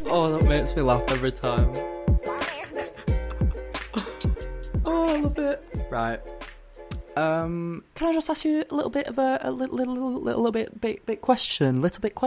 Oh, that makes me laugh every time. Oh, I love it. Right. Can I just ask you a little bit of a little bit question?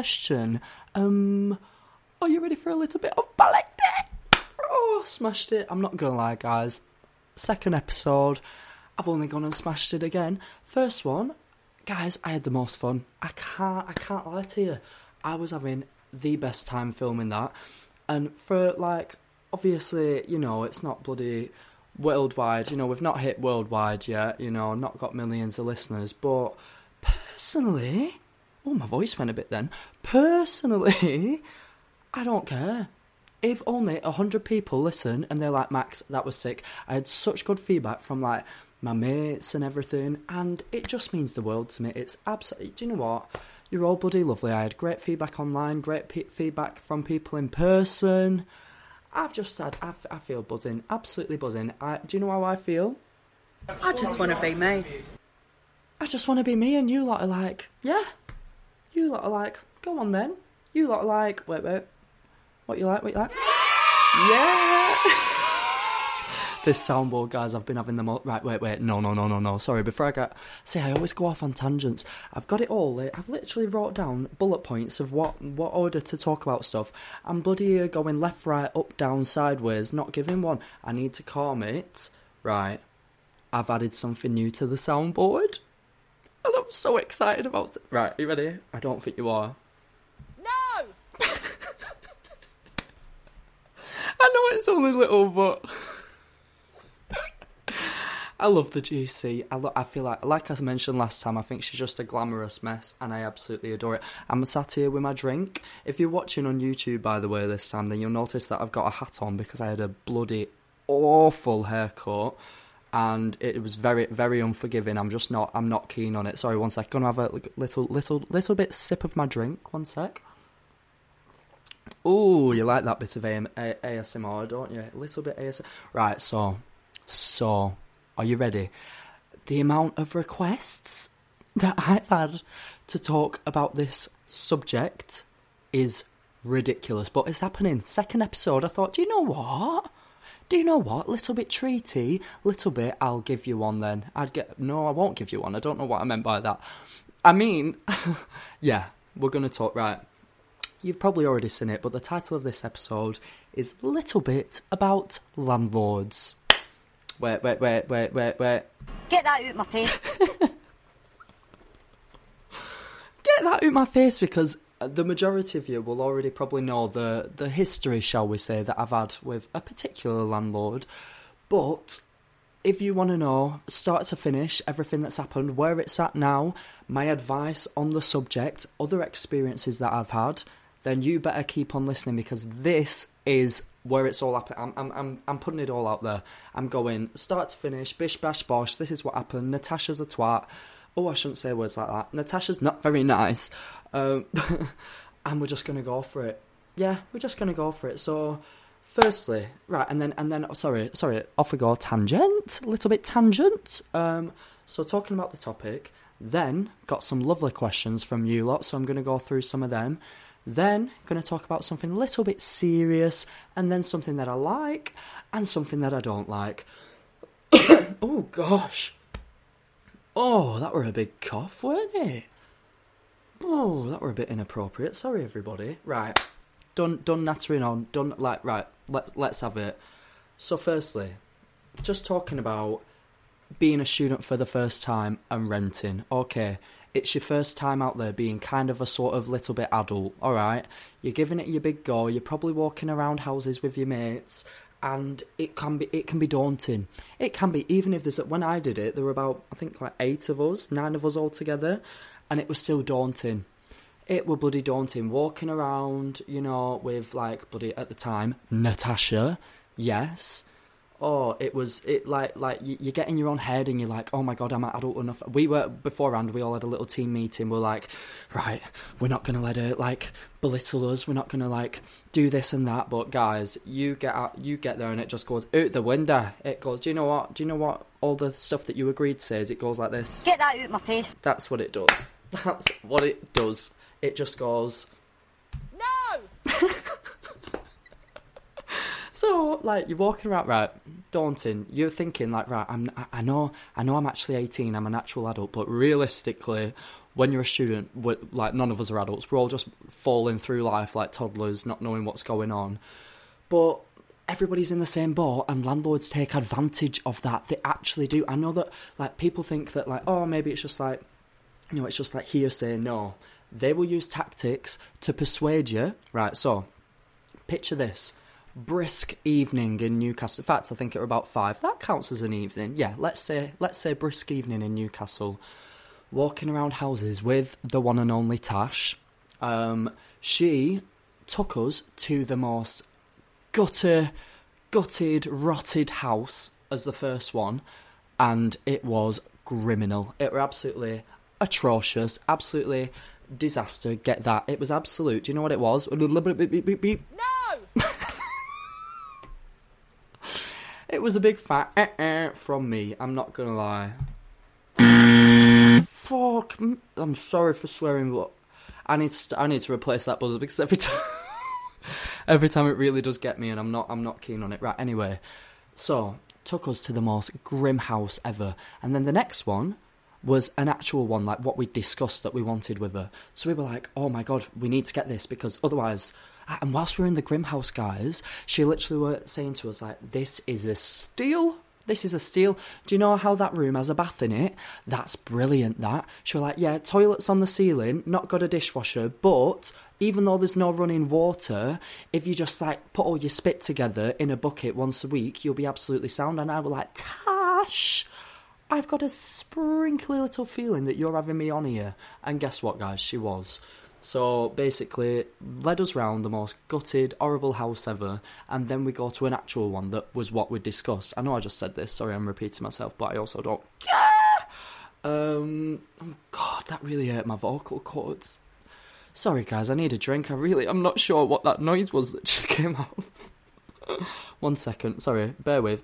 Are you ready for a little bit of ballet? Oh, smashed it. I'm not gonna lie, guys. Second episode, I've only gone and smashed it again. First one, guys, I had the most fun. I can't lie to you. I was having the best time filming that. And for, like, obviously, you know, it's not bloody worldwide. You know, we've not hit worldwide yet, you know, not got millions of listeners. But personally, oh, my voice went a bit then. Personally, I don't care. If only 100 people listen and they're like, Max, that was sick. I had such good feedback from, like, my mates and everything, and it just means the world to me. It's absolutely, do you know what? You're all bloody lovely. I had great feedback online, great feedback from people in person. I've just had, I feel buzzing, absolutely buzzing. Do you know how I feel? I just want to be me. I just want to be me, and you lot are like, yeah. You lot are like, go on then. You lot are like, wait. What you like? Yeah! This soundboard, guys, I've been having them all... Right, wait. No. Sorry, before I get... See, I always go off on tangents. I've got it all. I've literally wrote down bullet points of what order to talk about stuff. I'm bloody going left, right, up, down, sideways, not giving one. I need to calm it. Right. I've added something new to the soundboard. And I'm so excited about it. Right, are you ready? I don't think you are. No! I know it's only little, but... I love the GC. I feel like I mentioned last time, I think she's just a glamorous mess, and I absolutely adore it. I'm sat here with my drink. If you're watching on YouTube, by the way, this time, then you'll notice that I've got a hat on because I had a bloody awful haircut, and it was very, very unforgiving. I'm not keen on it. Sorry, one sec. Gonna have a little bit sip of my drink. One sec. Ooh, you like that bit of ASMR, don't you? A little bit ASMR. Right, so, are you ready? The amount of requests that I've had to talk about this subject is ridiculous, but it's happening. Second episode, I thought, do you know what? Little bit treaty, little bit, I'll give you one then. No, I won't give you one. I don't know what I meant by that. I mean, yeah, we're going to talk, right. You've probably already seen it, but the title of this episode is Little Bit About Landlords. Wait. Get that out of my face. Get that out my face, because the majority of you will already probably know the history, shall we say, that I've had with a particular landlord. But if you want to know, start to finish, everything that's happened, where it's at now, my advice on the subject, other experiences that I've had, then you better keep on listening, because this is where it's all happening. I'm putting it all out there. I'm going start to finish, bish bash bosh. This is what happened. Natasha's a twat. Oh, I shouldn't say words like that. Natasha's not very nice. And we're just gonna go for it. Yeah, we're just gonna go for it. So, firstly, right, and then. Sorry. Off we go. Tangent. A little bit tangent. So talking about the topic. Then got some lovely questions from you lot. So I'm gonna go through some of them. Then, going to talk about something a little bit serious, and then something that I like, and something that I don't like. Oh, gosh. Oh, that were a big cough, weren't it? Oh, that were a bit inappropriate. Sorry, everybody. Right. Done nattering on. Right, let's have it. So, firstly, just talking about being a student for the first time and renting. Okay. It's your first time out there being kind of a sort of little bit adult, alright? You're giving it your big go, you're probably walking around houses with your mates, and it can be daunting. It can be, even if when I did it, there were about, I think, like 9 of us all together, and it was still daunting. It were bloody daunting, walking around, you know, with, like, bloody, at the time, Natasha, yes. Oh, you get in your own head and you're like, oh my God, I'm adult enough. We were, beforehand, we all had a little team meeting. We're like, right, we're not going to let her, like, belittle us. We're not going to, like, do this and that. But guys, you get there and it just goes out the window. It goes, do you know what all the stuff that you agreed says? It goes like this. Get that out of my face. That's what it does. That's what it does. It just goes... No! So, like, you're walking around, right, daunting. You're thinking, like, right, I know I'm actually 18, I'm an actual adult, but realistically, when you're a student, like, none of us are adults. We're all just falling through life like toddlers, not knowing what's going on. But everybody's in the same boat, and landlords take advantage of that. They actually do. I know that, like, people think that, like, oh, maybe it's just like, you know, it's just like hearsay. No. They will use tactics to persuade you. Right, so, picture this. Brisk evening in Newcastle. In fact, I think it were about 5. That counts as an evening. Yeah, let's say brisk evening in Newcastle. Walking around houses with the one and only Tash. She took us to the most gutted, rotted house as the first one, and it was criminal. It were absolutely atrocious, absolutely disaster. Get that? It was absolute. Do you know what it was? No! It was a big fat from me. I'm not gonna lie. Fuck. I'm sorry for swearing, but I need to replace that buzzer because every time it really does get me, and I'm not keen on it. Right. Anyway, so took us to the most grim house ever, and then the next one was an actual one, like what we discussed that we wanted with her. So we were like, oh my god, we need to get this because otherwise. And whilst we were in the grim house, guys, she literally were saying to us, like, this is a steal. This is a steal. Do you know how that room has a bath in it? That's brilliant, that. She was like, yeah, toilets on the ceiling, not got a dishwasher, but even though there's no running water, if you just, like, put all your spit together in a bucket once a week, you'll be absolutely sound. And I was like, Tash, I've got a sprinkly little feeling that you're having me on here. And guess what, guys? She was. So basically, led us round the most gutted, horrible house ever, and then we go to an actual one that was what we discussed. I know I just said this, sorry I'm repeating myself, but I also don't care. Oh god, that really hurt my vocal cords. Sorry guys, I need a drink. I'm not sure what that noise was that just came out. 1 second, sorry, bear with.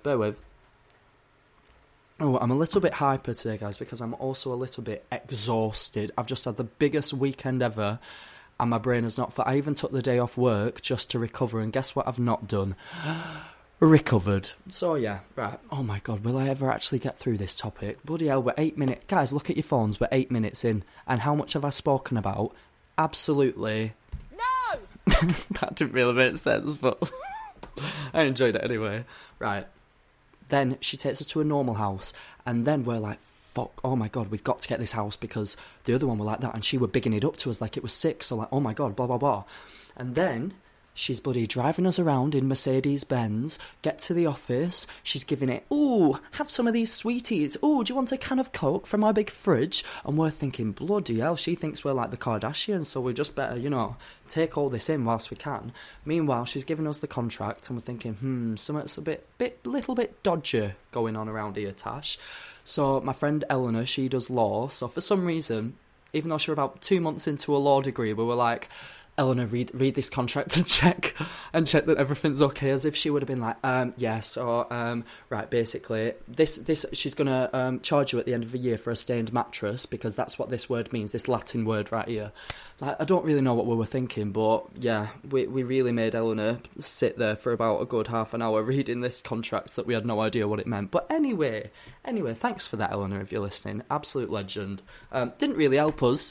Oh, I'm a little bit hyper today, guys, because I'm also a little bit exhausted. I've just had the biggest weekend ever, and my brain has not... I even took the day off work just to recover, and guess what I've not done? Recovered. So, yeah, right. Oh, my God, will I ever actually get through this topic? Bloody hell, we're 8 minutes... Guys, look at your phones, we're 8 minutes in, and how much have I spoken about? Absolutely... No! That didn't really make sense, but... I enjoyed it anyway. Right. Then she takes us to a normal house, and then we're like, fuck, oh my god, we've got to get this house, because the other one were like that, and she were bigging it up to us like it was 6, so like, oh my god, blah, blah, blah. And then she's bloody driving us around in Mercedes-Benz, get to the office, she's giving it, ooh, have some of these sweeties, ooh, do you want a can of Coke from my big fridge? And we're thinking, bloody hell, she thinks we're like the Kardashians, so we just better, you know, take all this in whilst we can. Meanwhile, she's giving us the contract, and we're thinking, something's a little bit dodgy going on around here, Tash. So my friend Eleanor, she does law, so for some reason, even though she were about 2 months into a law degree, we were like, Eleanor, read this contract and check that everything's okay, as if she would have been like, right, basically, this she's gonna charge you at the end of the year for a stained mattress, because that's what this word means, this Latin word right here. Like, I don't really know what we were thinking, but yeah, we really made Eleanor sit there for about a good half an hour reading this contract that we had no idea what it meant. But anyway, thanks for that, Eleanor, if you're listening. Absolute legend. Didn't really help us.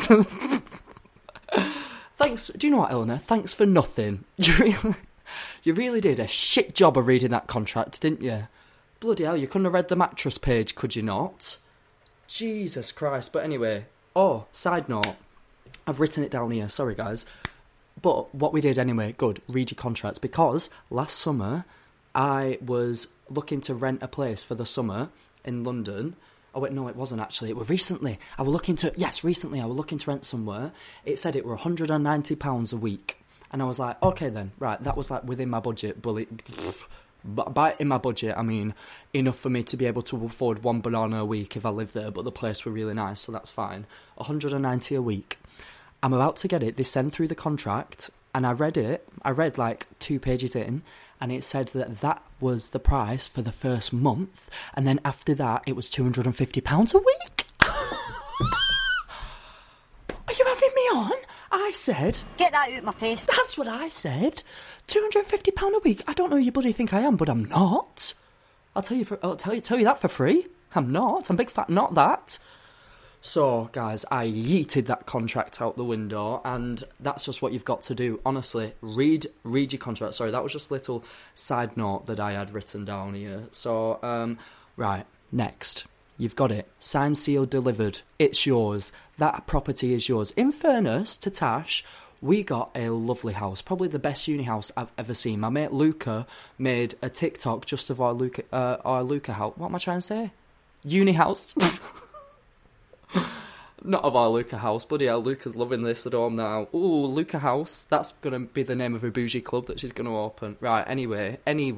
Thanks. Do you know what, Eleanor? Thanks for nothing. You really did a shit job of reading that contract, didn't you? Bloody hell, you couldn't have read the mattress page, could you not? Jesus Christ. But anyway, side note, I've written it down here, sorry guys. But what we did anyway, good, read your contracts, because last summer I was looking to rent a place for the summer in London. Oh wait, no, it wasn't actually. It was recently. Recently I was looking to rent somewhere. It said it were £190 a week. And I was like, okay then, right, that was like within my budget. But by in my budget, I mean enough for me to be able to afford one banana a week if I lived there, but the place were really nice, so that's fine. £190 a week. I'm about to get it. They send through the contract, and I read it. I read like 2 pages in, and it said that was the price for the first month, and then after that, it was £250 a week. Are you having me on? I said... Get that out of my face. That's what I said. £250 a week. I don't know who you bloody think I am, but I'm not. I'll tell you that for free. I'm not. I'm big fat not that. So, guys, I yeeted that contract out the window, and that's just what you've got to do. Honestly, read your contract. Sorry, that was just a little side note that I had written down here. So, right, next. You've got it. Signed, sealed, delivered. It's yours. That property is yours. In fairness to Tash, we got a lovely house. Probably the best uni house I've ever seen. My mate Luca made a TikTok just of our Luca house. What am I trying to say? Uni house. Not of our Luca house. Bloody hell, Luca's loving this at home now. Ooh, Luca house. That's going to be the name of a bougie club that she's going to open. Right, anyway.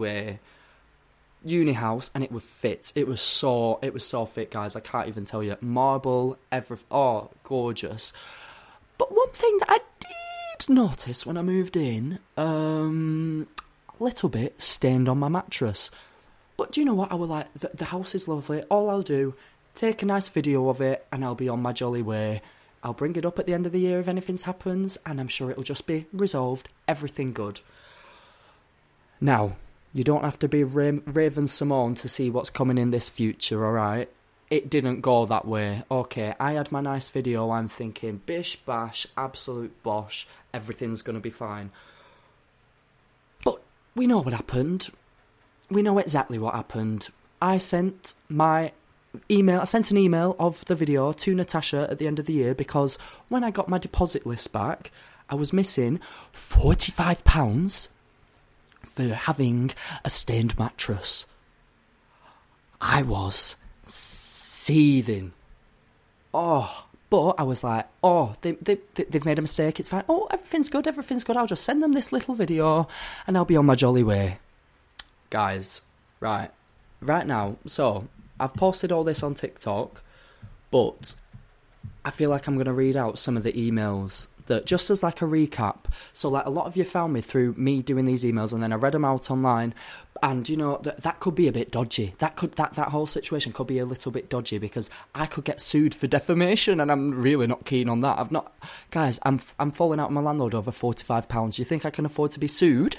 Uni house, and it would fit. It was so fit, guys. I can't even tell you. Marble, everything. Oh, gorgeous. But one thing that I did notice when I moved in, a little bit stained on my mattress. But do you know what? I was like, the house is lovely. All I'll do, take a nice video of it, and I'll be on my jolly way. I'll bring it up at the end of the year if anything happens, and I'm sure it'll just be resolved. Everything good. Now, you don't have to be Raven Simone to see what's coming in this future, alright? It didn't go that way. Okay, I had my nice video, I'm thinking, bish bash, absolute bosh, everything's going to be fine. But we know what happened. We know exactly what happened. I sent an email of the video to Natasha at the end of the year because when I got my deposit list back, I was missing £45 for having a stained mattress. I was seething. Oh, but I was like, oh, they've made a mistake, it's fine. Oh, everything's good, I'll just send them this little video and I'll be on my jolly way. Guys, right now, so I've posted all this on TikTok, but I feel like I'm going to read out some of the emails that just as like a recap. So like a lot of you found me through me doing these emails and then I read them out online, and you know that could be a bit dodgy. That whole situation could be a little bit dodgy because I could get sued for defamation and I'm really not keen on that. I'm falling out with my landlord over £45. You think I can afford to be sued?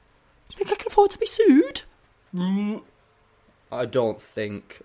I don't think.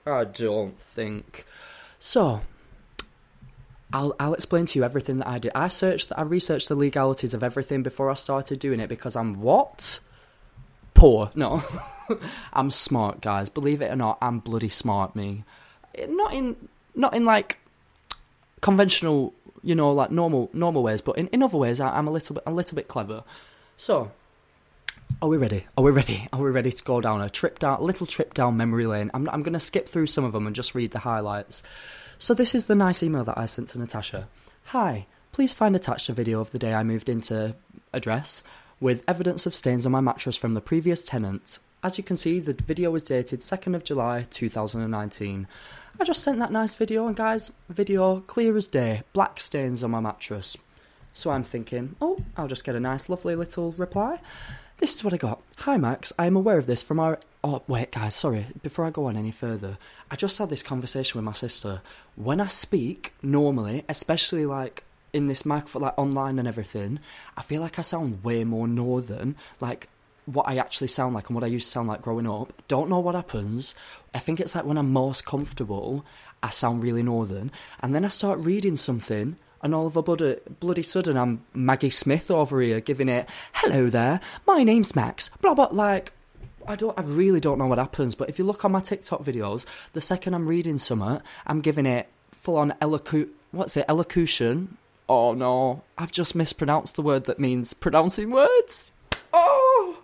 So, I'll explain to you everything that I did. I researched the legalities of everything before I started doing it because I'm what? Poor. No. I'm smart, guys. Believe it or not, I'm bloody smart, me. Not in like conventional, you know, like normal ways, but in other ways I'm a little bit clever. So, are we ready? Are we ready to go down a little trip down memory lane? I'm going to skip through some of them and just read the highlights. So this is the nice email that I sent to Natasha. Hi, please find attached a video of the day I moved into address with evidence of stains on my mattress from the previous tenant. As you can see, the video was dated 2nd of July 2019. I just sent that nice video, and guys, video clear as day, black stains on my mattress. So I'm thinking, oh, I'll just get a nice lovely little reply. This is what I got. Hi Max, I am aware of this from our... Oh, wait guys, sorry, before I go on any further, I just had this conversation with my sister. When I speak, normally, especially like in this microphone, like online and everything, I feel like I sound way more northern, like what I actually sound like and what I used to sound like growing up. Don't know what happens. I think it's like when I'm most comfortable, I sound really northern, and then I start reading something... And all of a bloody sudden, I'm Maggie Smith over here giving it, hello there, my name's Max, blah, blah, like, I really don't know what happens, but if you look on my TikTok videos, the second I'm reading something, I'm giving it full-on elocution. Oh, no, I've just mispronounced the word that means pronouncing words. Oh,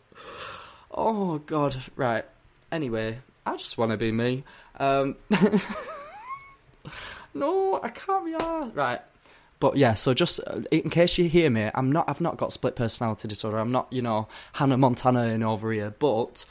God, right. Anyway, I just want to be me. No, I can't be arsed. Right. But yeah, so just in case you hear me, I've not got split personality disorder. I'm not, Hannah Montana in over here. But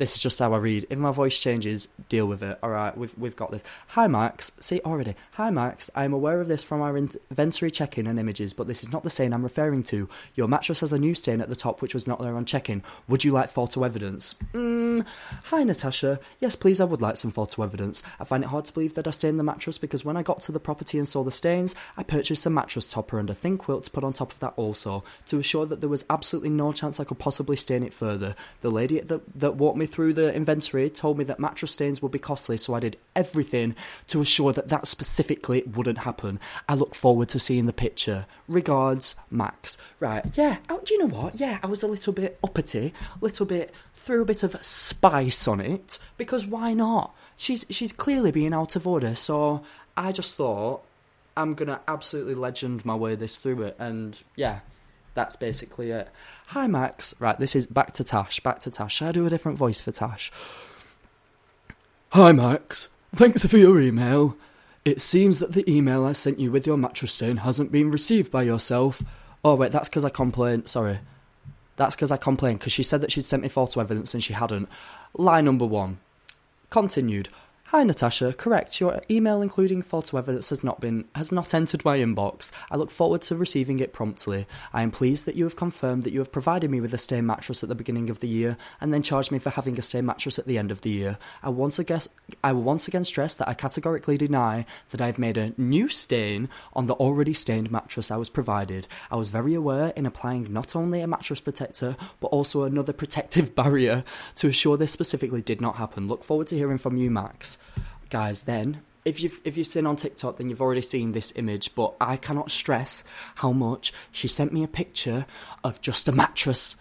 This is just how I read. If my voice changes, deal with it. All right, we've got this. Hi, Max. See, already. Hi, Max. I am aware of this from our inventory check-in and images, but this is not the stain I'm referring to. Your mattress has a new stain at the top, which was not there on check-in. Would you like photo evidence? Hi, Natasha. Yes, please, I would like some photo evidence. I find it hard to believe that I stained the mattress because when I got to the property and saw the stains, I purchased a mattress topper and a thin quilt to put on top of that also, to assure that there was absolutely no chance I could possibly stain it further. The lady that walked me through the inventory told me that mattress stains would be costly, so I did everything to assure that specifically wouldn't happen. I look forward to seeing the picture. Regards, Max. Right, yeah, do you know what? Yeah, I was a little bit uppity, threw a bit of spice on it, because why not? She's clearly being out of order, so I just thought, I'm going to absolutely legend my way through it, and yeah, that's basically it. Hi, Max. Right, this is back to Tash. Shall I do a different voice for Tash? Hi, Max. Thanks for your email. It seems that the email I sent you with your mattress stain hasn't been received by yourself. Oh, wait, that's because I complained. Sorry. That's because I complained, because she said that she'd sent me photo evidence and she hadn't. Lie number 1. Continued. Hi, Natasha. Correct. Your email including photo evidence has not entered my inbox. I look forward to receiving it promptly. I am pleased that you have confirmed that you have provided me with a stained mattress at the beginning of the year and then charged me for having a stained mattress at the end of the year. I will once again stress that I categorically deny that I have made a new stain on the already stained mattress I was provided. I was very aware in applying not only a mattress protector but also another protective barrier to assure this specifically did not happen. Look forward to hearing from you, Max. Guys, then, if you've seen on TikTok, then you've already seen this image, but I cannot stress how much she sent me a picture of just a mattress.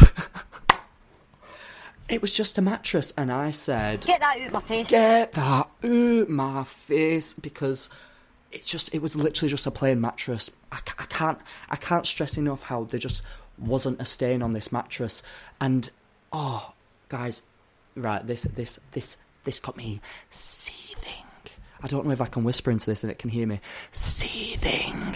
It was just a mattress, and I said, Get that out my face. Get that out my face, because it was literally just a plain mattress. I can't stress enough how there just wasn't a stain on this mattress, and oh, guys, right, this got me seething. I don't know if I can whisper into this and it can hear me. Seething.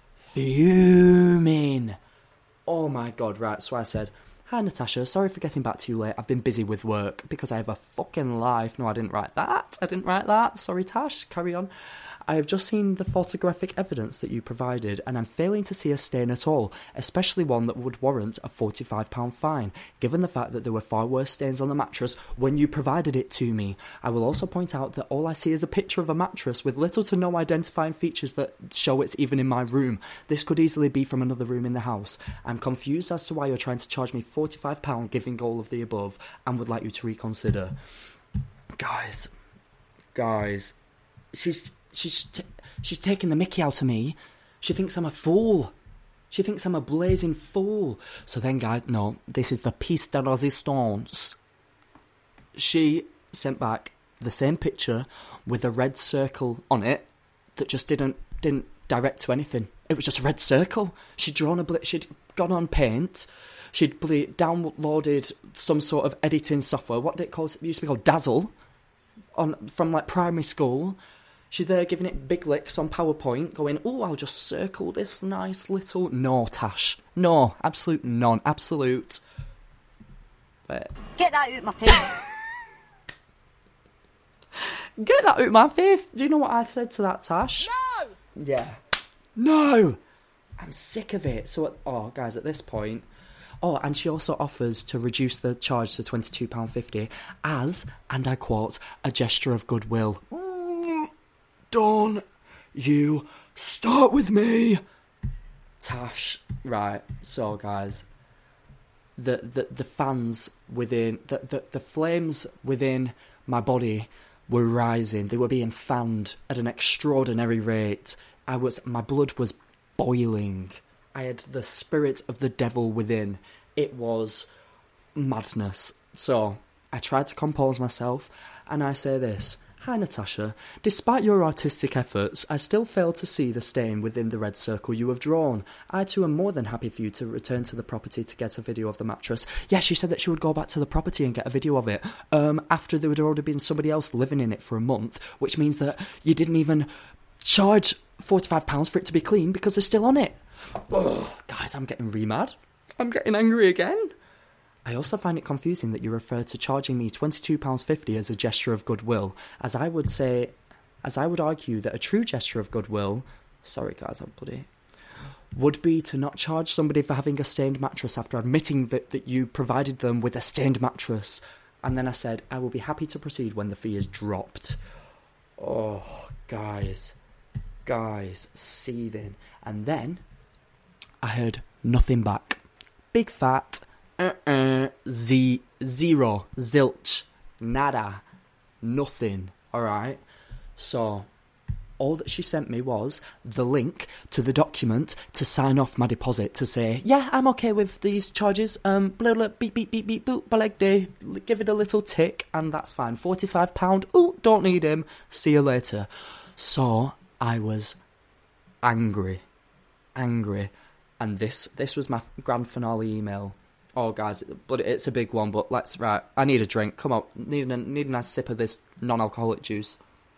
Fuming. Oh my god, right, so I said, Hi Natasha, sorry for getting back to you late. I've been busy with work because I have a fucking life. No, I didn't write that. Sorry, Tash, carry on. I have just seen the photographic evidence that you provided, and I'm failing to see a stain at all, especially one that would warrant a £45 fine, given the fact that there were far worse stains on the mattress when you provided it to me. I will also point out that all I see is a picture of a mattress with little to no identifying features that show it's even in my room. This could easily be from another room in the house. I'm confused as to why you're trying to charge me £45 giving all of the above, and would like you to reconsider. Guys, She's taking the mickey out of me. She thinks I'm a fool. She thinks I'm a blazing fool. So then, guys, no, this is the piece de resistance. She sent back the same picture with a red circle on it that just didn't direct to anything. It was just a red circle. She'd she'd gone on Paint. She'd downloaded some sort of editing software. What did it call? It used to be called Dazzle, from like primary school. She's there giving it big licks on PowerPoint, going, oh, I'll just circle this nice little... No, Tash. No, absolute none. Absolute. Wait. Get that out my face. Get that out my face. Do you know what I said to that, Tash? No! Yeah. No! I'm sick of it. So, guys, at this point... Oh, and she also offers to reduce the charge to £22.50 as, and I quote, a gesture of goodwill. Don't you start with me, Tash. Right, so guys, the fans within the flames within my body were rising. They were being fanned at an extraordinary rate. My blood was boiling. I had the spirit of the devil within. It was madness. So I tried to compose myself, and I say this. Hi Natasha, despite your artistic efforts, I still fail to see the stain within the red circle you have drawn. I too am more than happy for you to return to the property to get a video of the mattress. Yeah, she said that she would go back to the property and get a video of it, after there had already been somebody else living in it for a month, which means that you didn't even charge £45 for it to be clean because they're still on it. Oh, guys, I'm getting re-mad. I'm getting angry again. I also find it confusing that you refer to charging me £22.50 as a gesture of goodwill, as I would argue that a true gesture of goodwill, sorry guys, I'm bloody, would be to not charge somebody for having a stained mattress after admitting that you provided them with a stained mattress. And then I said, I will be happy to proceed when the fee is dropped. Oh, guys, seething. And then I heard nothing back. Big fat, zero, zilch, nada, nothing, alright? So, all that she sent me was the link to the document to sign off my deposit, to say, yeah, I'm okay with these charges, blah, blah, beep, beep, beep, beep, boop, balag day, give it a little tick, and that's fine. £45, ooh, don't need him, see you later. So, I was angry, and this was my grand finale email. Oh, guys, but it's a big one, but right, I need a drink, come on, need a nice sip of this non-alcoholic juice.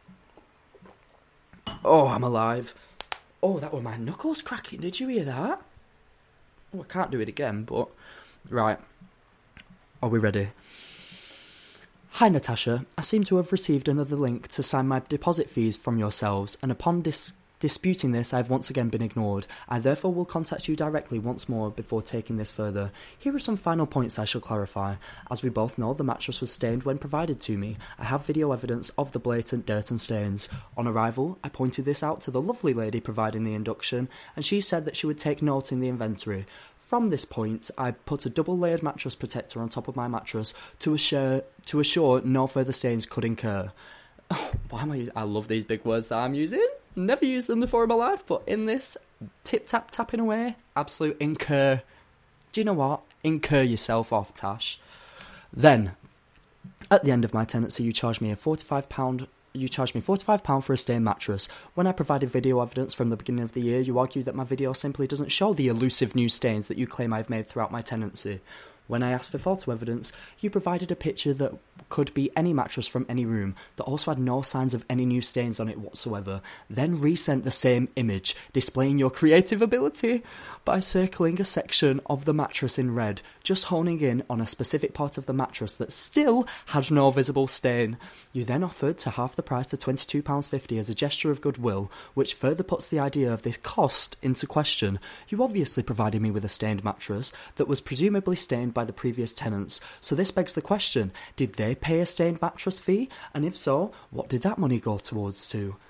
Oh, I'm alive. Oh, that were my knuckles cracking. Did you hear that? Oh, I can't do it again, but... Right. Are we ready? Hi, Natasha. I seem to have received another link to sign my deposit fees from yourselves, and upon disputing this, I have once again been ignored. I therefore will contact you directly once more before taking this further. Here are some final points I shall clarify. As we both know, the mattress was stained when provided to me. I have video evidence of the blatant dirt and stains. On arrival, I pointed this out to the lovely lady providing the induction, and she said that she would take note in the inventory. From this point, I put a double-layered mattress protector on top of my mattress to assure no further stains could incur. Oh, why am I love these big words that I'm using. Never used them before in my life, but in this, tapping away, absolute incur. Do you know what? Incur yourself off, Tash. Then, at the end of my tenancy, you charged me £45 for a stained mattress. When I provided video evidence from the beginning of the year, you argued that my video simply doesn't show the elusive new stains that you claim I've made throughout my tenancy. When I asked for photo evidence, you provided a picture that could be any mattress from any room that also had no signs of any new stains on it whatsoever, then resent the same image, displaying your creative ability by circling a section of the mattress in red, just honing in on a specific part of the mattress that still had no visible stain. You then offered to half the price to £22.50 as a gesture of goodwill, which further puts the idea of this cost into question. You obviously provided me with a stained mattress that was presumably stained by the previous tenants, so this begs the question, did they pay a stained mattress fee? And if so, what did that money go towards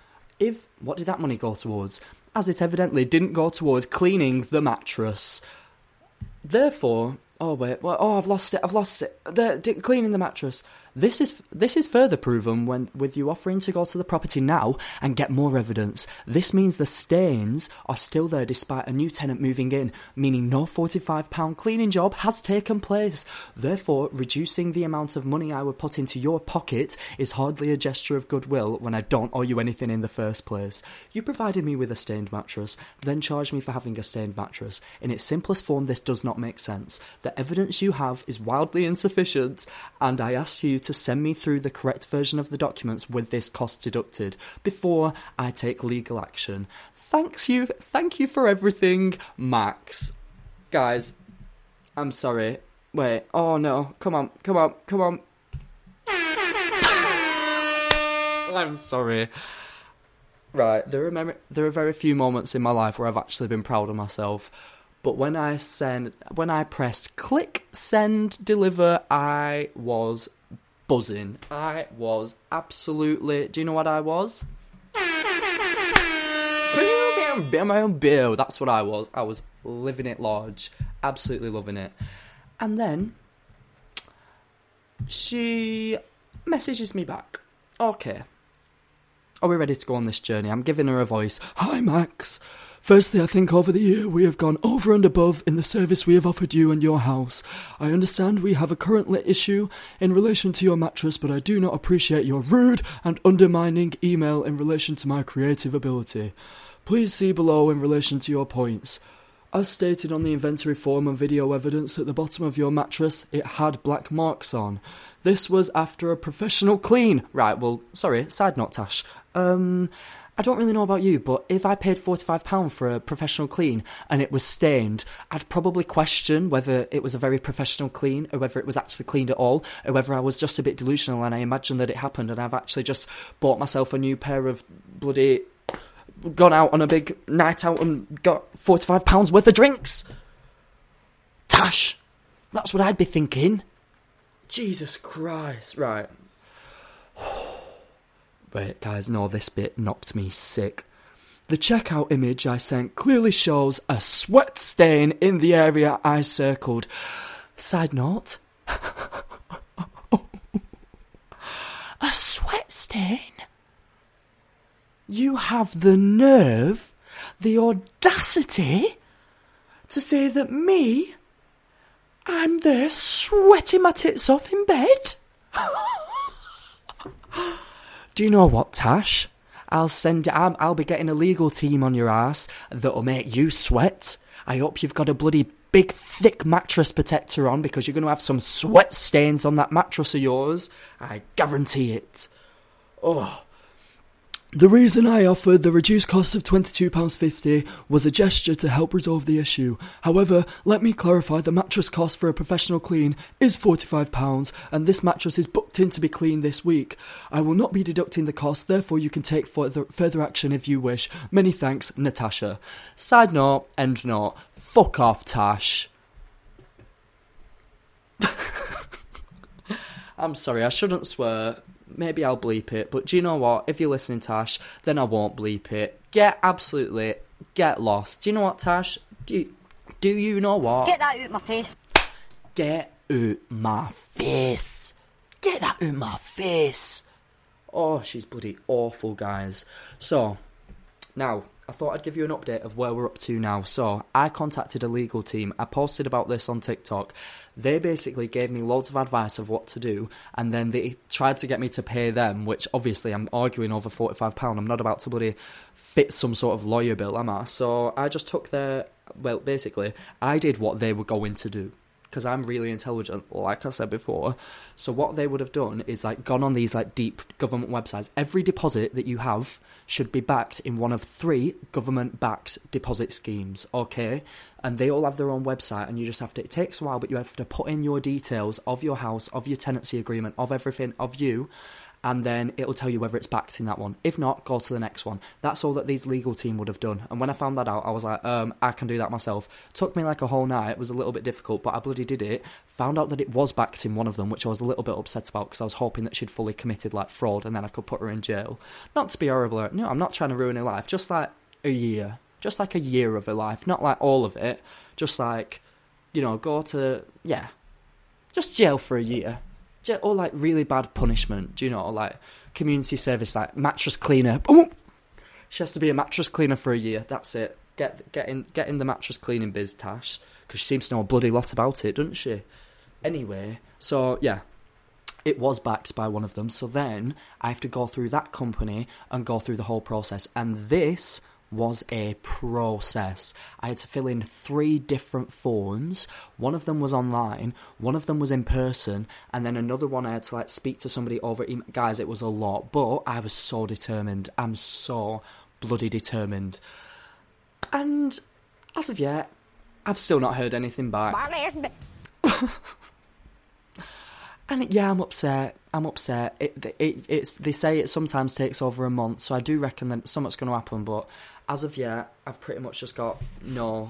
as it evidently didn't go towards cleaning the mattress. Therefore, I've lost it, cleaning the mattress. This is further proven with you offering to go to the property now and get more evidence. This means the stains are still there despite a new tenant moving in, meaning no £45 cleaning job has taken place. Therefore, reducing the amount of money I would put into your pocket is hardly a gesture of goodwill when I don't owe you anything in the first place. You provided me with a stained mattress, then charged me for having a stained mattress. In its simplest form, this does not make sense. The evidence you have is wildly insufficient, and I ask you to send me through the correct version of the documents with this cost deducted before I take legal action. Thank you for everything, Max. Guys, I'm sorry. Wait, oh no, come on. I'm sorry. Right, there are very few moments in my life where I've actually been proud of myself. But when I pressed click, send, deliver, I was buzzing. I was absolutely... Do you know what I was? That's what I was. I was living it large. Absolutely loving it. And then she messages me back. Okay. Are we ready to go on this journey? I'm giving her a voice. Hi, Max. Firstly, I think over the year we have gone over and above in the service we have offered you and your house. I understand we have a current issue in relation to your mattress, but I do not appreciate your rude and undermining email in relation to my creative ability. Please see below in relation to your points. As stated on the inventory form and video evidence at the bottom of your mattress, it had black marks on. This was after a professional clean. Right, well, sorry, side note, Tash. I don't really know about you, but if I paid £45 for a professional clean and it was stained, I'd probably question whether it was a very professional clean or whether it was actually cleaned at all, or whether I was just a bit delusional and I imagined that it happened and I've actually just bought myself a new pair of bloody... gone out on a big night out and got £45 worth of drinks. Tash, that's what I'd be thinking. Jesus Christ. Right. Wait, guys, no, this bit knocked me sick. The checkout image I sent clearly shows a sweat stain in the area I circled. Side note. A sweat stain? You have the nerve, the audacity, to say that me, I'm there sweating my tits off in bed? Do you know what, Tash? I'll be getting a legal team on your ass that'll make you sweat. I hope you've got a bloody big thick mattress protector on, because you're going to have some sweat stains on that mattress of yours. I guarantee it. Oh. The reason I offered the reduced cost of £22.50 was a gesture to help resolve the issue. However, let me clarify, the mattress cost for a professional clean is £45 and this mattress is booked in to be cleaned this week. I will not be deducting the cost, therefore you can take further action if you wish. Many thanks, Natasha. Side note, end note, fuck off, Tash. I'm sorry, I shouldn't swear. Maybe I'll bleep it, but do you know what? If you're listening, Tash, then I won't bleep it. Get lost. Do you know what, Tash? Do you know what? Get that out my face. Get out my face. Get that out my face. Oh, she's bloody awful, guys. So, now, I thought I'd give you an update of where we're up to now. So, I contacted a legal team. I posted about this on TikTok. They basically gave me loads of advice of what to do, and then they tried to get me to pay them, which obviously I'm arguing over £45. I'm not about to bloody fit some sort of lawyer bill, am I? So I just took basically, I did what they were going to do, because I'm really intelligent, like I said before. So what they would have done is gone on these deep government websites. Every deposit that you have should be backed in one of 3 government-backed deposit schemes, okay? And they all have their own website, and you just have to... It takes a while, but you have to put in your details of your house, of your tenancy agreement, of everything, of you, and then it'll tell you whether it's backed in that one. If not, go to the next one. That's all that these legal team would have done. And when I found that out, I was like, I can do that myself. Took me a whole night. It was a little bit difficult, but I bloody did it. Found out that it was backed in one of them, which I was a little bit upset about, because I was hoping that she'd fully committed fraud, and then I could put her in jail. Not to be horrible. No, I'm not trying to ruin her life. Just a year. Just a year of her life. Not all of it. Just go to, yeah. Just jail for a year. Or really bad punishment, do you know, community service, mattress cleaner. Ooh! She has to be a mattress cleaner for a year. That's it. Get in the mattress cleaning biz, Tash, because she seems to know a bloody lot about it, doesn't she? Anyway, so yeah, it was backed by one of them. So then I have to go through that company and go through the whole process, and this was a process. I had to fill in 3 different forms. One of them was online, one of them was in person, and then another one I had to speak to somebody over email. Guys, it was a lot, but I was so determined. I'm so bloody determined. And as of yet, I've still not heard anything back. And yeah, I'm upset. They say it sometimes takes over a month, so I do reckon that something's going to happen, but as of yet, I've pretty much just got no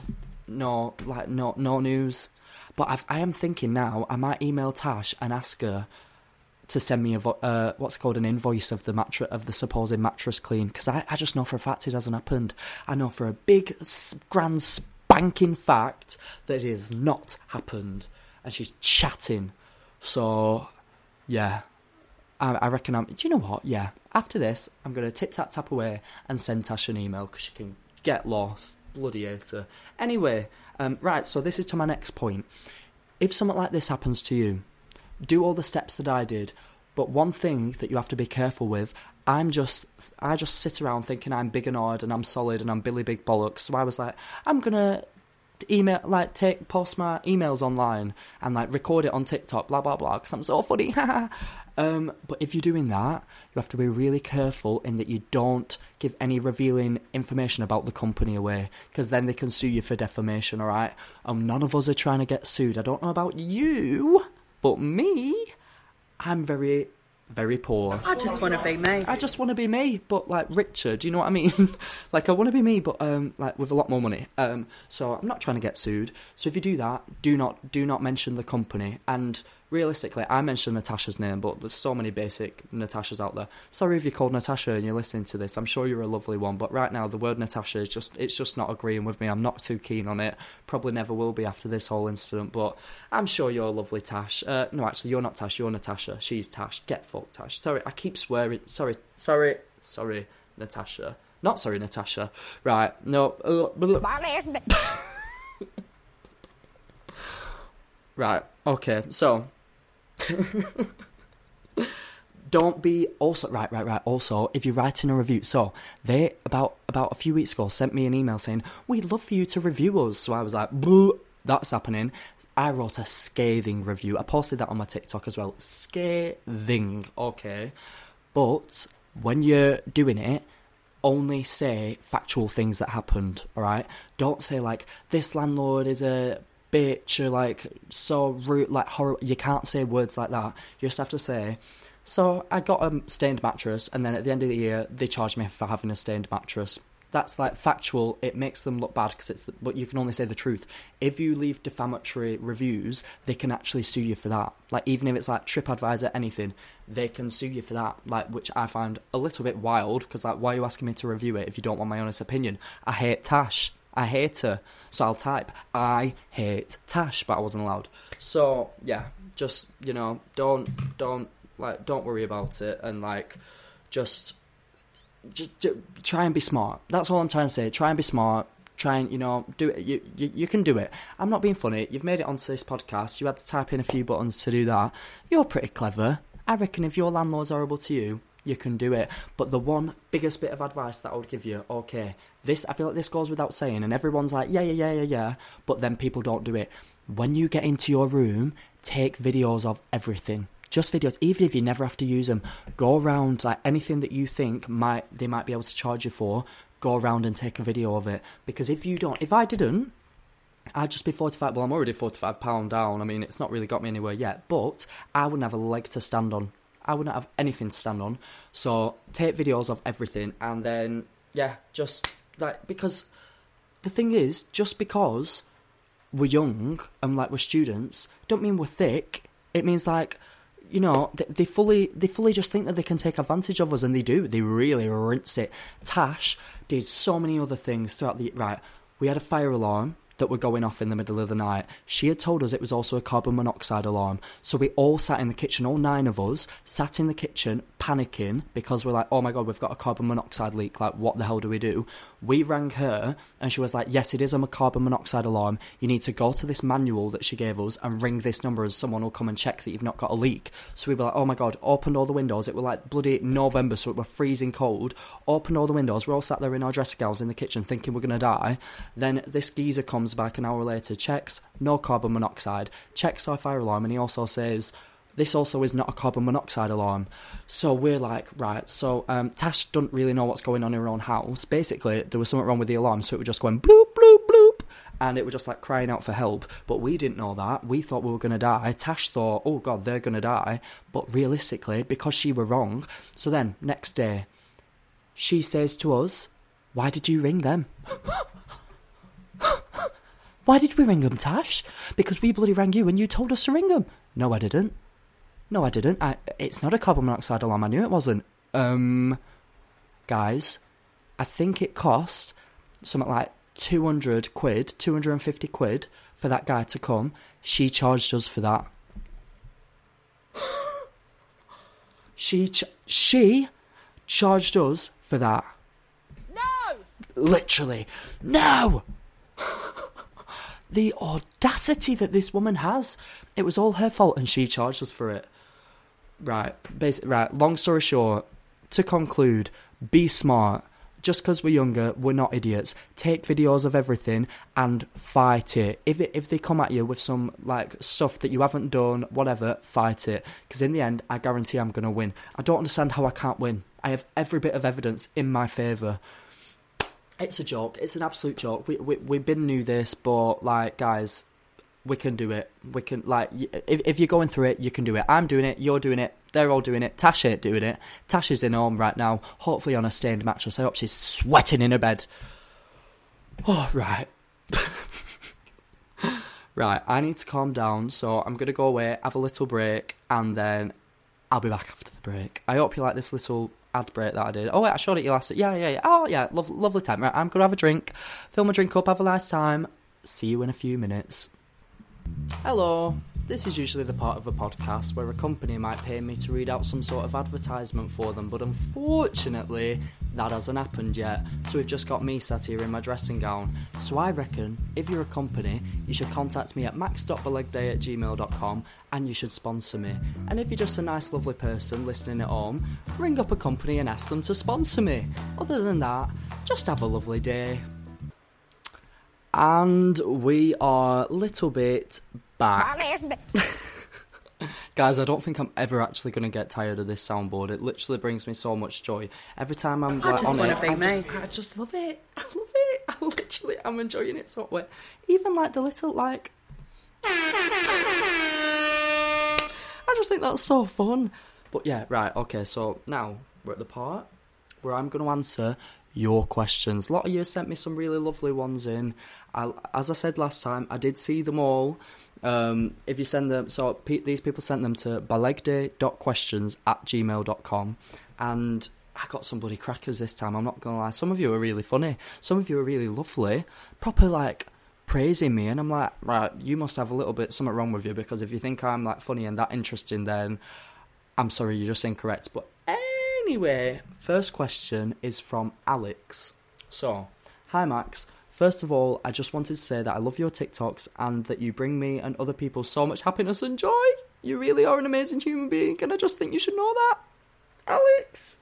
news. But I am thinking now, I might email Tash and ask her to send me an invoice of the supposed mattress clean, because I just know for a fact it hasn't happened. I know for a big, grand, spanking fact that it has not happened, and she's chatting. So, yeah, I reckon do you know what? Yeah, after this, I'm going to tip-tap-tap away and send Tash an email, because she can get lost. Bloody hate her. Anyway, right, so this is to my next point. If something like this happens to you, do all the steps that I did, but one thing that you have to be careful with, I just sit around thinking I'm big and odd and I'm solid and I'm Billy Big Bollocks, so I was like, I'm going to email, like post my emails online and like record it on TikTok, blah blah blah, because I'm so funny. But if you're doing that, you have to be really careful in that you don't give any revealing information about the company away, because then they can sue you for defamation. All right. None of us are trying to get sued. I don't know about you, but me, I'm very, very poor. I just want to be me. I just want to be me, but like richer. Do you know what I mean? Like I want to be me, but like with a lot more money. So I'm not trying to get sued. So if you do that, do not mention the company. And realistically, I mentioned Natasha's name, but there's so many basic Natashas out there. Sorry if you're called Natasha and you're listening to this. I'm sure you're a lovely one, but right now the word Natasha is just not agreeing with me. I'm not too keen on it. Probably never will be after this whole incident, but I'm sure you're a lovely Tash. No, actually, you're not Tash. You're Natasha. She's Tash. Get fucked, Tash. Sorry, I keep swearing. Sorry, Natasha. Not sorry, Natasha. Right, no. Right, okay, so don't be also right. Also, if you're writing a review, so they about a few weeks ago sent me an email saying we'd love for you to review us. So I was like, boo, that's happening. I wrote a scathing review. I posted that on my TikTok as well. Scathing, okay. But when you're doing it, only say factual things that happened. All right. Don't say like this landlord is a bitch or like so rude, like horrible. You can't say words like that. You just have to say, so I got a stained mattress and then at the end of the year they charged me for having a stained mattress. That's like factual. It makes them look bad because but you can only say the truth. If you leave defamatory reviews, they can actually sue you for that. Like even if it's like TripAdvisor, anything, they can sue you for that. Like, which I find a little bit wild because like, why are you asking me to review it if you don't want my honest opinion? I hate Tash. I hate her. So I'll type, I hate Tash, but I wasn't allowed. So, yeah, just, you know, don't worry about it. And, like, just try and be smart. That's all I'm trying to say. Try and be smart. Try and, you know, do it. You can do it. I'm not being funny. You've made it onto this podcast. You had to type in a few buttons to do that. You're pretty clever. I reckon if your landlord's horrible to you, you can do it. But the one biggest bit of advice that I would give you, okay, this, I feel like this goes without saying, and everyone's like, yeah, but then people don't do it. When you get into your room, take videos of everything. Just videos, even if you never have to use them. Go around, like, anything that you think they might be able to charge you for, go around and take a video of it. Because if I didn't, I'd just be 45, well, I'm already £45 down. I mean, it's not really got me anywhere yet, but I wouldn't have a leg to stand on. I wouldn't have anything to stand on. So take videos of everything and then, yeah, just like, because the thing is, just because we're young and like we're students, don't mean we're thick. It means like, you know, they fully just think that they can take advantage of us, and they do. They really rinse it. Tash did so many other things throughout right. We had a fire alarm that were going off in the middle of the night. She had told us it was also a carbon monoxide alarm. So we all sat in the kitchen, all 9 of us, sat in the kitchen panicking because we're like, oh my God, we've got a carbon monoxide leak. Like, what the hell do we do? We rang her and she was like, yes, it is a carbon monoxide alarm. You need to go to this manual that she gave us and ring this number and someone will come and check that you've not got a leak. So we were like, oh my God, opened all the windows. It was like bloody November, so it was freezing cold. Opened all the windows. We're all sat there in our dressing gowns in the kitchen thinking we're going to die. Then this geezer comes back an hour later, checks, no carbon monoxide, checks our fire alarm, and he also says, this also is not a carbon monoxide alarm. So we're like, right, so Tash doesn't really know what's going on in her own house. Basically, there was something wrong with the alarm, so it was just going bloop, bloop, bloop, and it was just like crying out for help. But we didn't know that. We thought we were going to die. Tash thought, oh God, they're going to die. But realistically, because she were wrong, so then next day, she says to us, why did you ring them? Why did we ring them, Tash? Because we bloody rang you and you told us to ring them. No, I didn't. It's not a carbon monoxide alarm. I knew it wasn't. Guys, I think it cost something like 200 quid, 250 quid for that guy to come. She charged us for that. She charged us for that. No! Literally. No! The audacity that this woman has. It was all her fault and she charged us for it. Right, long story short, to conclude, be smart. just because we're younger, we're not idiots. Take videos of everything and fight it. If they come at you with some like stuff that you haven't done, whatever, fight it. Because in the end, I guarantee I'm going to win. I don't understand how I can't win. I have every bit of evidence in my favour. It's a joke. It's an absolute joke. We been knew this, but like, guys, we can do it. We can, like, if you're going through it, you can do it. I'm doing it. You're doing it. They're all doing it. Tash ain't doing it. Tash is in home right now, hopefully on a stained mattress. I hope she's sweating in her bed. Oh, right. Right, I need to calm down, so I'm going to go away, have a little break, and then I'll be back after the break. I hope you like this little ad break that I did. Oh, wait, I showed it you last... Yeah. Oh, yeah, lovely time. Right, I'm going to have a drink, fill my drink up, have a nice time. See you in a few minutes. Hello. This is usually the part of a podcast where a company might pay me to read out some sort of advertisement for them, but unfortunately, that hasn't happened yet. So we've just got me sat here in my dressing gown. So I reckon, if you're a company, you should contact me at max.belegday@gmail.com and you should sponsor me. And if you're just a nice, lovely person listening at home, ring up a company and ask them to sponsor me. Other than that, just have a lovely day. And we are a little bit back. Guys, I don't think I'm ever actually going to get tired of this soundboard. It literally brings me so much joy. Every time I'm like, on it, I just love it. I love it. I'm enjoying it so much. Even like the little, like... I just think that's so fun. But yeah, right, okay, so now we're at the part where I'm going to answer your questions. A lot of you sent me some really lovely ones in. As I said last time, I did see them all. If you send them, so these people sent them to belegday.questions@gmail.com, and I got some bloody crackers this time, I'm not gonna lie. Some of you are really funny, some of you are really lovely, proper like praising me, and I'm like, right, you must have a little bit something wrong with you, because if you think I'm like funny and that interesting, then I'm sorry, you're just incorrect. But anyway, first question is from Alex. So, hi Max. First of all, I just wanted to say that I love your TikToks and that you bring me and other people so much happiness and joy. You really are an amazing human being, and I just think you should know that. Alex.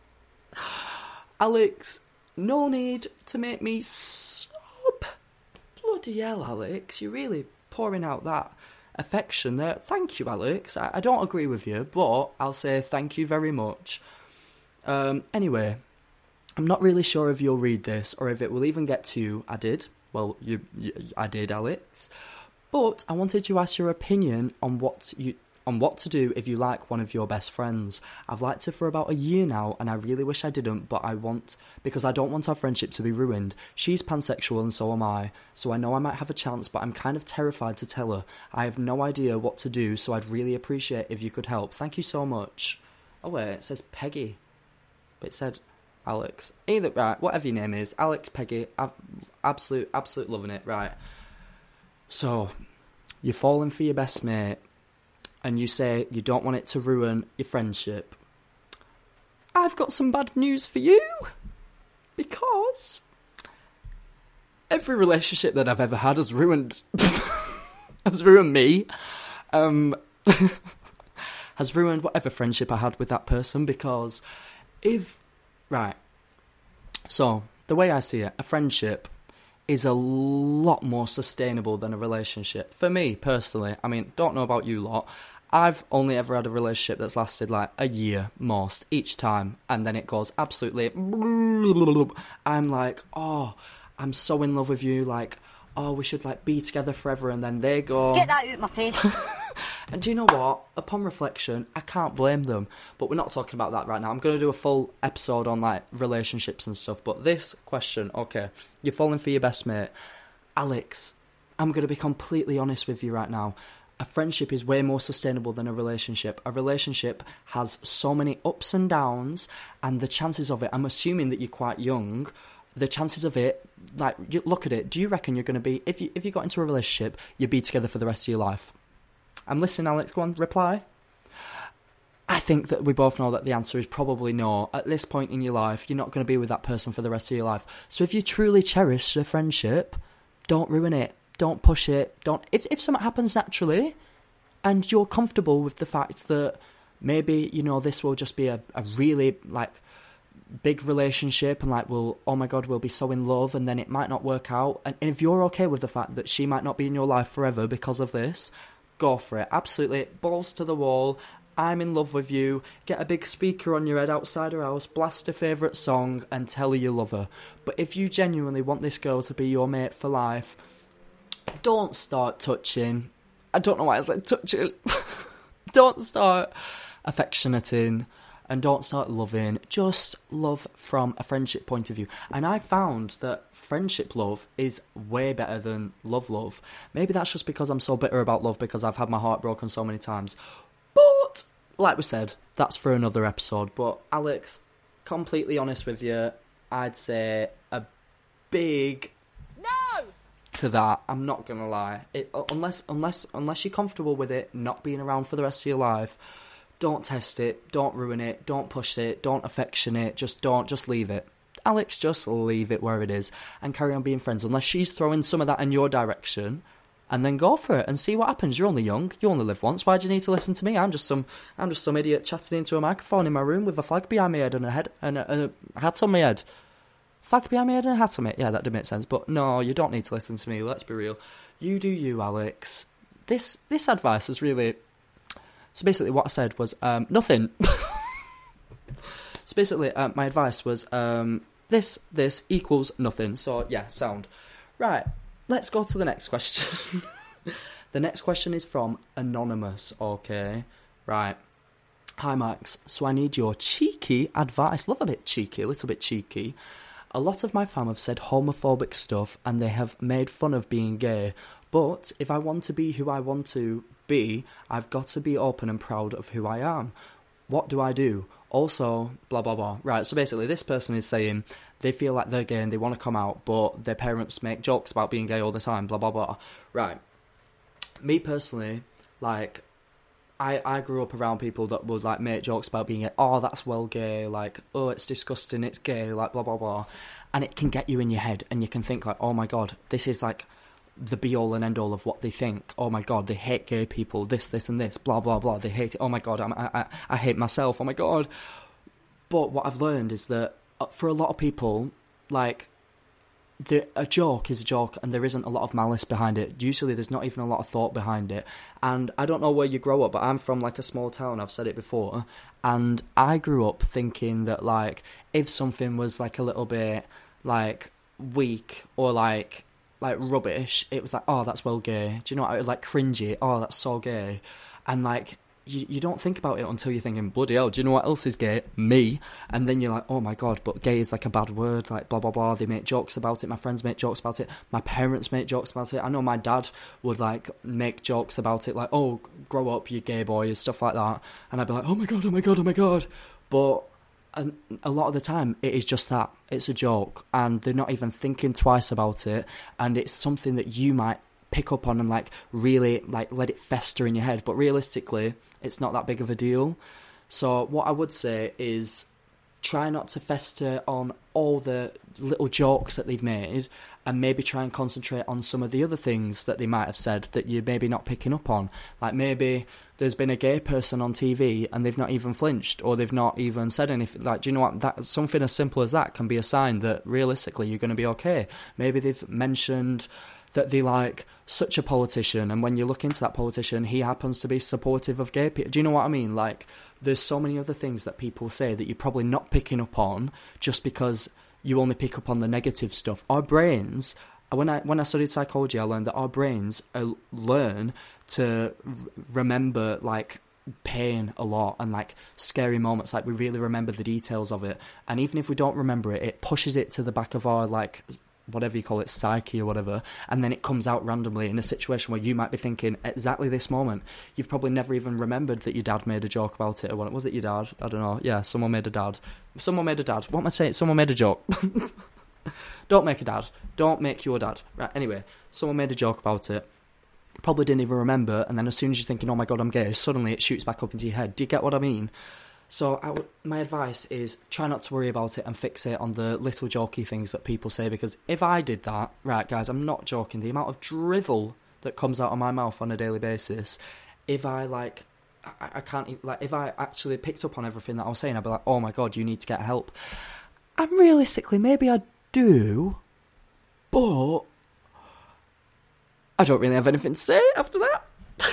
Alex, no need to make me sob. Bloody hell, Alex. You're really pouring out that affection there. Thank you, Alex. I don't agree with you, but I'll say thank you very much. Anyway, I'm not really sure if you'll read this or if it will even get to you. I did. Well, I did, Alex. But I wanted to ask your opinion on what to do if you like one of your best friends. I've liked her for about a year now, and I really wish I didn't, but because I don't want our friendship to be ruined. She's pansexual and so am I, so I know I might have a chance, but I'm kind of terrified to tell her. I have no idea what to do, so I'd really appreciate if you could help. Thank you so much. Oh wait, it says Peggy. But it said Alex. Either, right, whatever your name is. Alex, Peggy, absolute loving it, right. So, you're falling for your best mate, and you say you don't want it to ruin your friendship. I've got some bad news for you, because every relationship that I've ever had has ruined me, has ruined whatever friendship I had with that person, because so the way I see it, a friendship is a lot more sustainable than a relationship. For me, personally, I mean, don't know about you lot, I've only ever had a relationship that's lasted like a year most each time, and then it goes absolutely... I'm like, oh, I'm so in love with you, like, oh, we should like be together forever, and then they go... Get that out of my face. And do you know what? Upon reflection, I can't blame them. But we're not talking about that right now. I'm going to do a full episode on like relationships and stuff. But this question, okay, you're falling for your best mate. Alex, I'm going to be completely honest with you right now. A friendship is way more sustainable than a relationship. A relationship has so many ups and downs, and the chances of it, I'm assuming that you're quite young, the chances of it, like, you look at it, do you reckon you're going to be, if you got into a relationship, you'd be together for the rest of your life? I'm listening, Alex. Go on, reply. I think that we both know that the answer is probably no. At this point in your life, you're not going to be with that person for the rest of your life. So if you truly cherish the friendship, don't ruin it. Don't push it. If something happens naturally, and you're comfortable with the fact that maybe, you know, this will just be a really, like, big relationship and like oh my god, we'll be so in love, and then it might not work out. And if you're okay with the fact that she might not be in your life forever because of this, go for it. Absolutely, balls to the wall. I'm in love with you. Get a big speaker on your head outside her house, blast her favourite song, and tell her you love her. But if you genuinely want this girl to be your mate for life, don't start touching. I don't know why I said touching. Don't start affectionating, and don't start loving. Just love from a friendship point of view. And I found that friendship love is way better than love. Maybe that's just because I'm so bitter about love because I've had my heart broken so many times. But, like we said, that's for another episode. But, Alex, completely honest with you, I'd say a big No! to that. I'm not going to lie. Unless you're comfortable with it not being around for the rest of your life, don't test it, don't ruin it, don't push it, don't affection it, just leave it. Alex, just leave it where it is and carry on being friends. Unless she's throwing some of that in your direction, and then go for it and see what happens. You're only young. You only live once. Why do you need to listen to me? I'm just some idiot chatting into a microphone in my room with a flag behind my head and a hat on my head. Flag behind my head and a hat on it. Yeah, that did make sense. But no, you don't need to listen to me. Let's be real. You do you, Alex. This advice is really... So basically what I said was nothing. So basically my advice was this equals nothing. So yeah, sound. Right. Let's go to the next question. The next question is from Anonymous, okay? Right. Hi, Max. So I need your cheeky advice. Love a bit cheeky, a little bit cheeky. A lot of my fam have said homophobic stuff and they have made fun of being gay. But if I want to be who I want to be, I've got to be open and proud of who I am. What do I do? Also, blah, blah, blah. Right, so basically this person is saying they feel like they're gay and they want to come out, but their parents make jokes about being gay all the time, blah, blah, blah. Right. Me personally, like, I grew up around people that would, like, make jokes about being gay. Oh, that's well gay. Like, oh, it's disgusting, it's gay, like, blah, blah, blah. And it can get you in your head and you can think, like, oh, my God, this is, like, the be-all and end-all of what they think. Oh, my God, they hate gay people, this, and this, blah, blah, blah. They hate it. Oh, my God, I hate myself. Oh, my God. But what I've learned is that for a lot of people, like, a joke is a joke and there isn't a lot of malice behind it. Usually there's not even a lot of thought behind it. And I don't know where you grow up, but I'm from, like, a small town, I've said it before, and I grew up thinking that, like, if something was, like, a little bit, like, weak or, like rubbish, it was like, oh, that's well gay. Do you know what? Like, cringy. Oh, that's so gay. And, like, you don't think about it until you're thinking, bloody hell, do you know what else is gay? Me. And then you're like, oh my God, but gay is like a bad word, like blah, blah, blah. They make jokes about it. My friends make jokes about it. My parents make jokes about it. I know my dad would, like, make jokes about it, like, oh, grow up, you gay boy, and stuff like that. And I'd be like, oh my God, oh my God, oh my God. But a lot of the time, it is just that. It's a joke. And they're not even thinking twice about it. And it's something that you might pick up on and, like, really, like, let it fester in your head. But realistically, it's not that big of a deal. So what I would say is try not to fester on all the little jokes that they've made, and maybe try and concentrate on some of the other things that they might have said that you're maybe not picking up on. Like, maybe there's been a gay person on TV and they've not even flinched, or they've not even said anything. Like, do you know what? That something as simple as that can be a sign that realistically you're going to be okay. Maybe they've mentioned that they like such a politician, and when you look into that politician, he happens to be supportive of gay people. Do you know what I mean? Like, there's so many other things that people say that you're probably not picking up on just because you only pick up on the negative stuff. Our brains, when I studied psychology, I learned that our brains learn to remember, like, pain a lot and, like, scary moments. Like, we really remember the details of it, and even if we don't remember it, it pushes it to the back of our, like, whatever you call it, psyche or whatever, and then it comes out randomly in a situation where you might be thinking exactly this moment. You've probably never even remembered that your dad made a joke about it, or what was it, your dad? I don't know. Yeah, someone made a dad. What am I saying? Someone made a joke. Don't make a dad. Don't make your dad. Right, anyway, someone made a joke about it. Probably didn't even remember, and then as soon as you're thinking, oh my God, I'm gay, suddenly it shoots back up into your head. Do you get what I mean? So my advice is try not to worry about it and fixate on the little jokey things that people say, because if I did that, right, guys, I'm not joking, the amount of drivel that comes out of my mouth on a daily basis, if I, like, I can't, like, if I actually picked up on everything that I was saying, I'd be like, oh my God, you need to get help. And realistically, maybe I do, but I don't really have anything to say after that.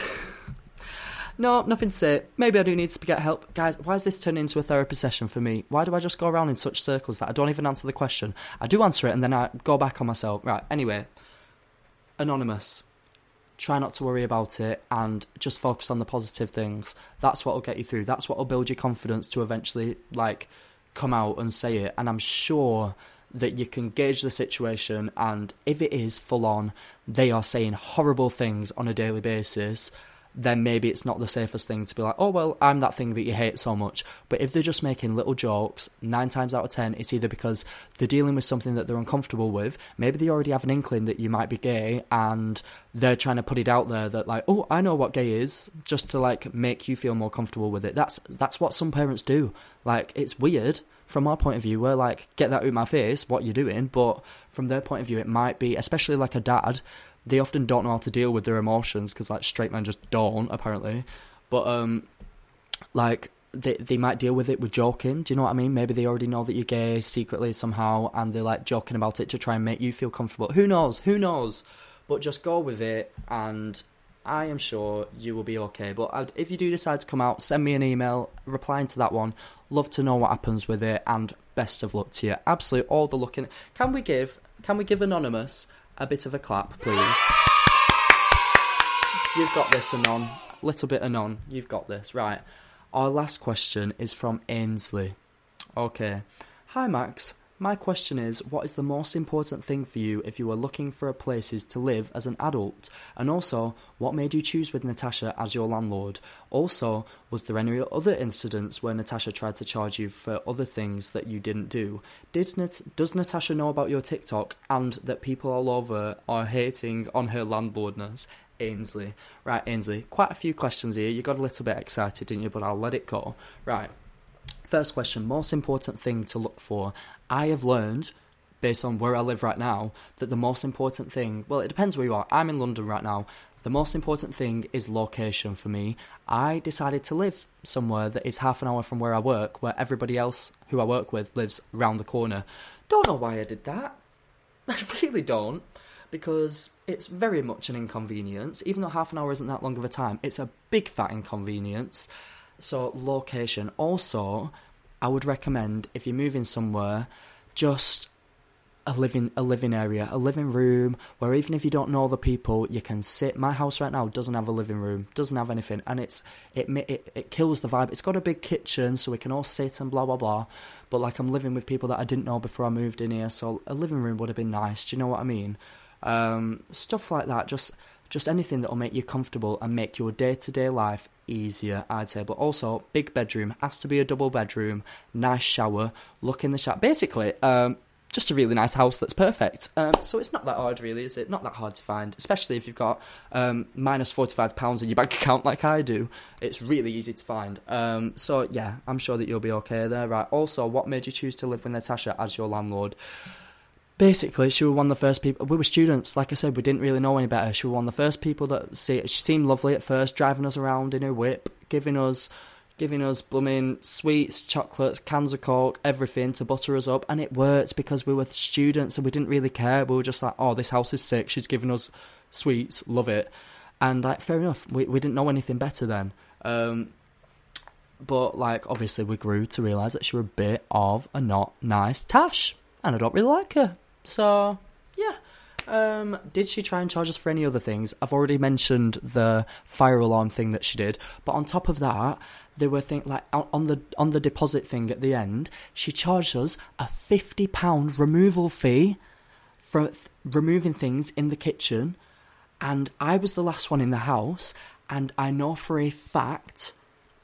No, nothing to say. Maybe I do need to get help. Guys, why is this turning into a therapy session for me? Why do I just go around in such circles that I don't even answer the question? I do answer it and then I go back on myself. Right, anyway. Anonymous. Try not to worry about it and just focus on the positive things. That's what will get you through. That's what will build your confidence to eventually, like, come out and say it. And I'm sure that you can gauge the situation, and if it is full on, they are saying horrible things on a daily basis, then maybe it's not the safest thing to be like, oh, well, I'm that thing that you hate so much. But if they're just making little jokes, 9 times out of 10, it's either because they're dealing with something that they're uncomfortable with. Maybe they already have an inkling that you might be gay, and they're trying to put it out there that, like, oh, I know what gay is, just to, like, make you feel more comfortable with it. That's what some parents do. Like, it's weird. From our point of view, we're like, get that out of my face, what you're doing. But from their point of view, it might be, especially like a dad, they often don't know how to deal with their emotions because, like, straight men just don't, apparently. But, like, they might deal with it with joking. Do you know what I mean? Maybe they already know that you're gay secretly somehow, and they're, like, joking about it to try and make you feel comfortable. Who knows? Who knows? But just go with it, and I am sure you will be okay. But if you do decide to come out, send me an email replying to that one. Love to know what happens with it, and best of luck to you. Absolutely all the luck in it. Can we give Anonymous a bit of a clap, please? You've got this, Anon. Little bit Anon. You've got this. Right. Our last question is from Ainsley. Okay. Hi, Max. My question is, what is the most important thing for you if you were looking for places to live as an adult? And also, what made you choose with Natasha as your landlord? Also, was there any other incidents where Natasha tried to charge you for other things that you didn't do? Does Natasha know about your TikTok and that people all over are hating on her landlordness? Ainsley. Right, Ainsley, quite a few questions here. You got a little bit excited, didn't you? But I'll let it go. Right. First question, most important thing to look for. I have learned, based on where I live right now, that the most important thing, well, it depends where you are. I'm in London right now. The most important thing is location for me. I decided to live somewhere that is half an hour from where I work, where everybody else who I work with lives round the corner. Don't know why I did that. I really don't, because it's very much an inconvenience. Even though half an hour isn't that long of a time, it's a big fat inconvenience. So, location. Also, I would recommend, if you're moving somewhere, just a living area, a living room, where even if you don't know the people, you can sit. My house right now doesn't have a living room, doesn't have anything, and it kills the vibe. It's got a big kitchen, so we can all sit and blah, blah, blah. But, like, I'm living with people that I didn't know before I moved in here, so a living room would have been nice. Do you know what I mean? Stuff like that, just anything that will make you comfortable and make your day-to-day life easier, I'd say. But also, big bedroom, has to be a double bedroom, nice shower, look in the shower. Basically, just a really nice house that's perfect. So it's not that hard, really, is it? Not that hard to find, especially if you've got minus £45 in your bank account like I do. It's really easy to find. So, yeah, I'm sure that you'll be okay there. Right. Also, what made you choose to live with Natasha as your landlord? Basically, she was one of the first people. We were students, like I said, we didn't really know any better. She was one of the first people that she seemed lovely at first, driving us around in her whip, giving us blooming sweets, chocolates, cans of Coke, everything to butter us up, and it worked because we were students and we didn't really care. We were just like, oh, this house is sick. She's giving us sweets, love it, and like, fair enough. We didn't know anything better then. But like, obviously, we grew to realise that she was a bit of a not nice tash, and I don't really like her. So, yeah. Did she try and charge us for any other things? I've already mentioned the fire alarm thing that she did, but on top of that, there were things like on the deposit thing at the end, she charged us a £50 removal fee for removing things in the kitchen, and I was the last one in the house, and I know for a fact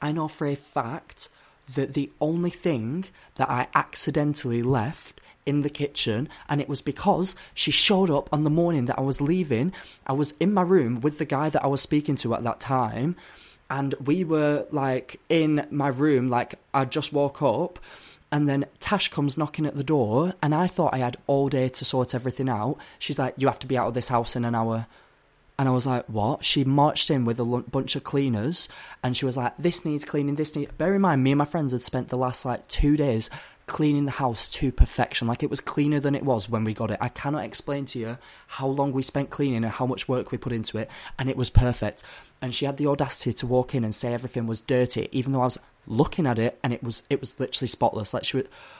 that the only thing that I accidentally left in the kitchen, and it was because she showed up on the morning that I was leaving. I was in my room with the guy that I was speaking to at that time, and we were like in my room, like I just woke up, and then Tash comes knocking at the door, and I thought I had all day to sort everything out. She's like, you have to be out of this house in an hour. And I was like, what? She marched in with a bunch of cleaners, and she was like, this needs cleaning, this needs... Bear in mind, me and my friends had spent the last, 2 days cleaning the house to perfection. Like, it was cleaner than it was when we got it. I cannot explain to you how long we spent cleaning and how much work we put into it, and it was perfect. And she had the audacity to walk in and say everything was dirty, even though I was looking at it, and it was literally spotless. Like,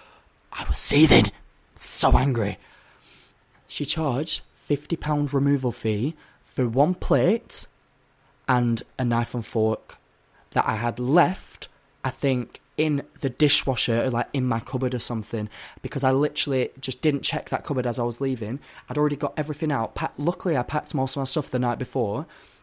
I was seething. So angry. She charged £50 removal fee for one plate and a knife and fork that I had left, I think, in the dishwasher, like in my cupboard or something, because I literally just didn't check that cupboard as I was leaving. I'd already got everything out. Luckily, I packed most of my stuff the night before.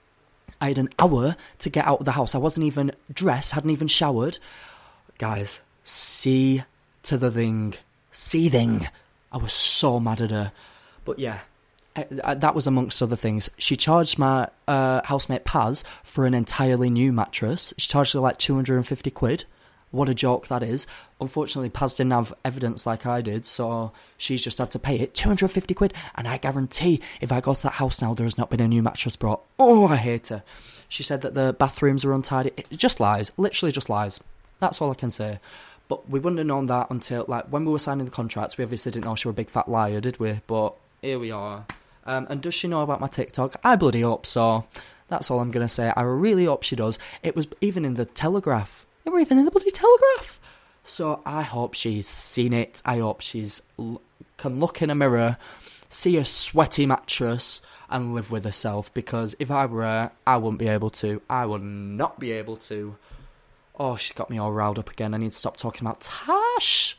I had an hour to get out of the house. I wasn't even dressed, hadn't even showered. Guys, see to the thing. Seething. I was so mad at her. But yeah, that was amongst other things. She charged my housemate Paz for an entirely new mattress. She charged her like 250 quid. What a joke that is. Unfortunately, Paz didn't have evidence like I did, so she's just had to pay it. 250 quid. And I guarantee if I go to that house now, there has not been a new mattress brought. Oh, I hate her. She said that the bathrooms are untidy. It just lies. Literally just lies. That's all I can say. But we wouldn't have known that until, like, when we were signing the contracts. We obviously didn't know she was a big fat liar, did we? But here we are. And does she know about my TikTok? I bloody hope so. That's all I'm going to say. I really hope she does. It was even in the Telegraph. They were even in the bloody Telegraph. So I hope she's seen it. I hope she's can look in a mirror, see a sweaty mattress, and live with herself. Because if I were her, I wouldn't be able to. I would not be able to. Oh, she's got me all riled up again. I need to stop talking about Tash.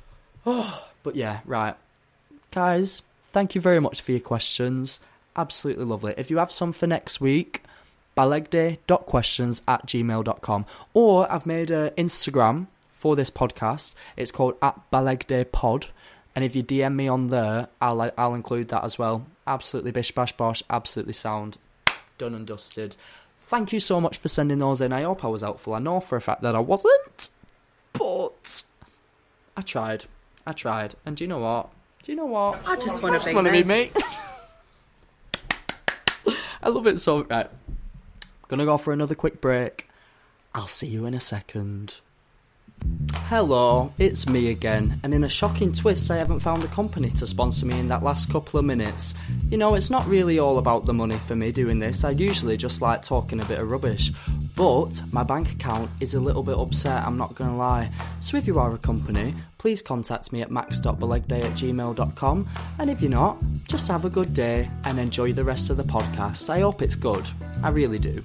Oh, but yeah, right. Guys, thank you very much for your questions. Absolutely lovely. If you have some for next week, balegday.questions@gmail.com. Or I've made an Instagram for this podcast. It's called @balegdaypod. And if you DM me on there, I'll include that as well. Absolutely bish bash bosh. Absolutely sound. Done and dusted. Thank you so much for sending those in. I hope I was helpful. I know for a fact that I wasn't. But I tried. And do you know what? I just want to be me. I love it so. Right. Gonna go for another quick break. I'll see you in a second. Hello, it's me again, and in a shocking twist, I haven't found a company to sponsor me in that last couple of minutes. You know, it's not really all about the money for me doing this. I usually just like talking a bit of rubbish, but my bank account is a little bit upset, I'm not gonna lie. So if you are a company, please contact me at max.belegday@gmail.com, and if you're not, just have a good day and enjoy the rest of the podcast. I hope it's good. I really do.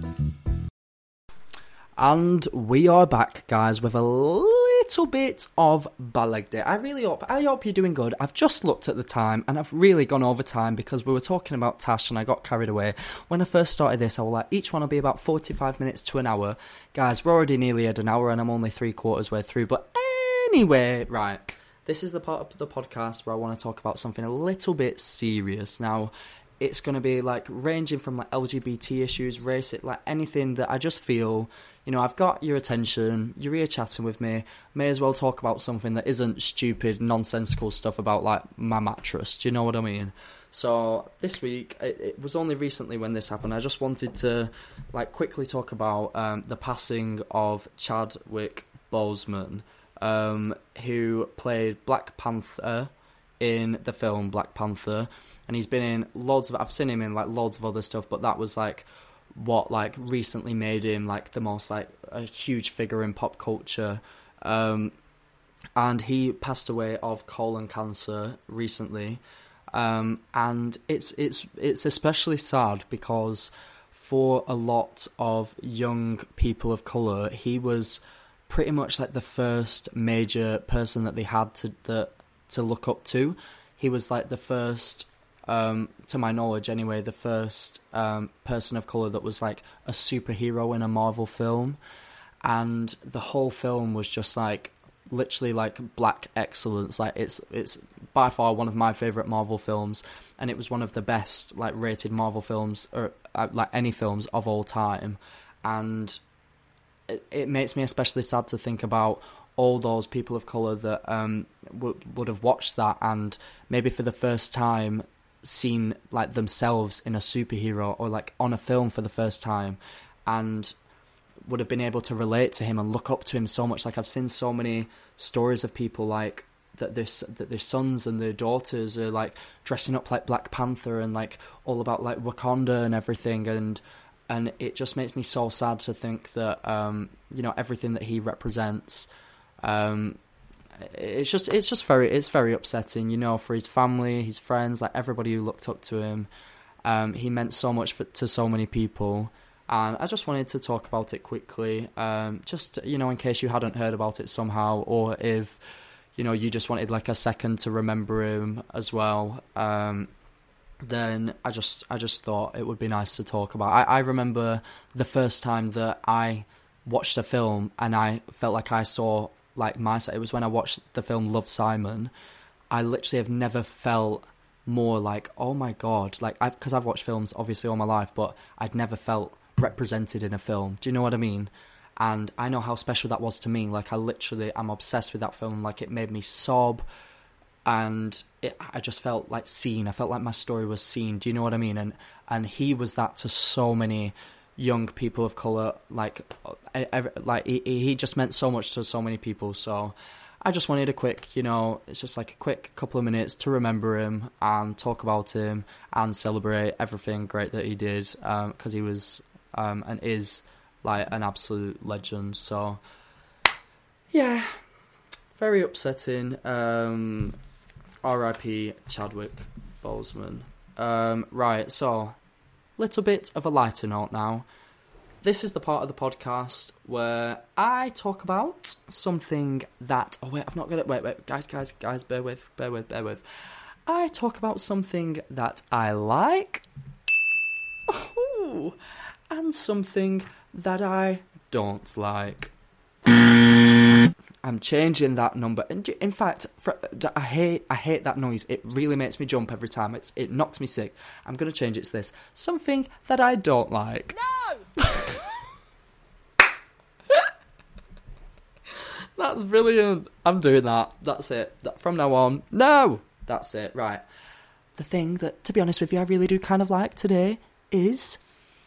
And we are back, guys, with a little bit of Baleg Day. I hope you're doing good. I've just looked at the time, and I've really gone over time because we were talking about Tash and I got carried away. When I first started this, I was like, each one will be about 45 minutes to an hour. Guys, we're already nearly at an hour and I'm only 3/4 way through. But anyway, right, this is the part of the podcast where I want to talk about something a little bit serious. Now, it's going to be like ranging from like LGBT issues, race, like anything that I just feel, you know, I've got your attention, you're here chatting with me, may as well talk about something that isn't stupid, nonsensical stuff about like my mattress, do you know what I mean? So this week, it was only recently when this happened, I just wanted to like quickly talk about the passing of Chadwick Boseman, who played Black Panther in the film Black Panther, and he's been in loads of, I've seen him in like loads of other stuff, but that was like what like recently made him like the most like a huge figure in pop culture, and he passed away of colon cancer recently, and it's especially sad because for a lot of young people of colour, he was pretty much like the first major person that they had to look up to. He was like the first, to my knowledge anyway, the first person of colour that was like a superhero in a Marvel film, and the whole film was just like literally like black excellence. Like it's by far one of my favourite Marvel films, and it was one of the best like rated Marvel films, or like any films of all time, and it makes me especially sad to think about all those people of colour that would have watched that and maybe for the first time seen like themselves in a superhero or like on a film for the first time, and would have been able to relate to him and look up to him so much. Like I've seen so many stories of people like that their sons and their daughters are like dressing up like Black Panther and like all about like Wakanda and everything, and it just makes me so sad to think that everything that he represents, it's very upsetting, for his family, his friends, like everybody who looked up to him. He meant so much to so many people, and I just wanted to talk about it quickly, just in case you hadn't heard about it somehow, or if you just wanted like a second to remember him as well. Then I just thought it would be nice to talk about. I remember the first time that I watched a film and I felt like I saw like myself. It was when I watched the film Love, Simon. I literally have never felt more like, oh my God, like because I've watched films obviously all my life, but I'd never felt represented in a film. Do you know what I mean? And I know how special that was to me. Like I'm obsessed with that film. Like it made me sob, and I just felt like seen. I felt like my story was seen. Do you know what I mean? And he was that to so many young people of colour. Like he just meant so much to so many people. So I just wanted a quick, it's just like a quick couple of minutes to remember him and talk about him and celebrate everything great that he did, because he was and is like an absolute legend. So yeah, very upsetting. R.I.P. Chadwick Boseman. Right, so little bit of a lighter note now. This is the part of the podcast where I talk about something that... Oh, wait, I've not got it. Wait, guys, bear with. I talk about something that I like. Ooh, and something that I don't like. I'm changing that number. In fact, I hate that noise. It really makes me jump every time. It knocks me sick. I'm going to change it to this. Something that I don't like. No! That's brilliant. I'm doing that. That's it. From now on. No! That's it. Right. The thing that, to be honest with you, I really do kind of like today is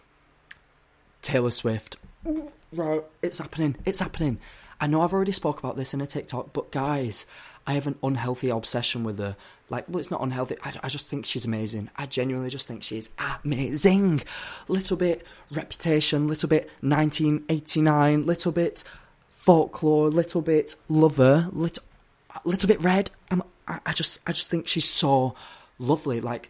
Taylor Swift. Right. It's happening. I know I've already spoke about this in a TikTok, but guys, I have an unhealthy obsession with her. Like, well, it's not unhealthy. I just think she's amazing. I genuinely just think she's amazing. Little bit Reputation, little bit 1989, little bit Folklore, little bit Lover, little bit Red. I just think she's so lovely. Like,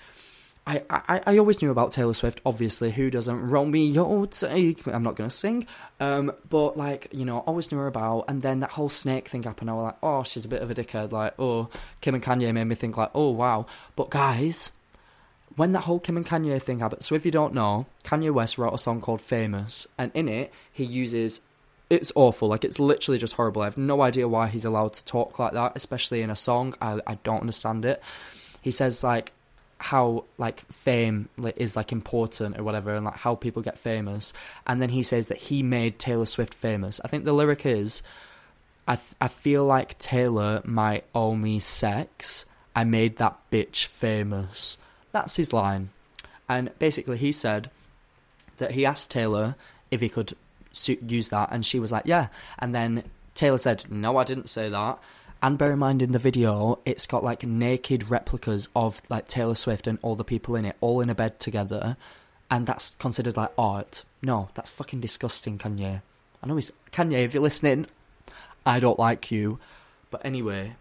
I always knew about Taylor Swift, obviously. Who doesn't? Romeo, take... I'm not going to sing. But, like, always knew her about. And then that whole Snake thing happened. I was like, oh, she's a bit of a dickhead. Like, oh, Kim and Kanye made me think, like, oh, wow. But, guys, when that whole Kim and Kanye thing happened... So, if you don't know, Kanye West wrote a song called Famous. And in it, he uses... It's awful. Like, it's literally just horrible. I have no idea why he's allowed to talk like that, especially in a song. I don't understand it. He says, like... how like fame is like important or whatever, and like how people get famous, and then he says that he made Taylor Swift famous. I think the lyric is, I feel like Taylor might owe me sex, I made that bitch famous. That's his line. And basically he said that he asked Taylor if he could use that, and she was like yeah, and then Taylor said no, I didn't say that. And bear in mind, in the video, it's got, like, naked replicas of, like, Taylor Swift and all the people in it, all in a bed together. And that's considered, like, art. No, that's fucking disgusting, Kanye. I know he's... Kanye, if you're listening, I don't like you. But anyway,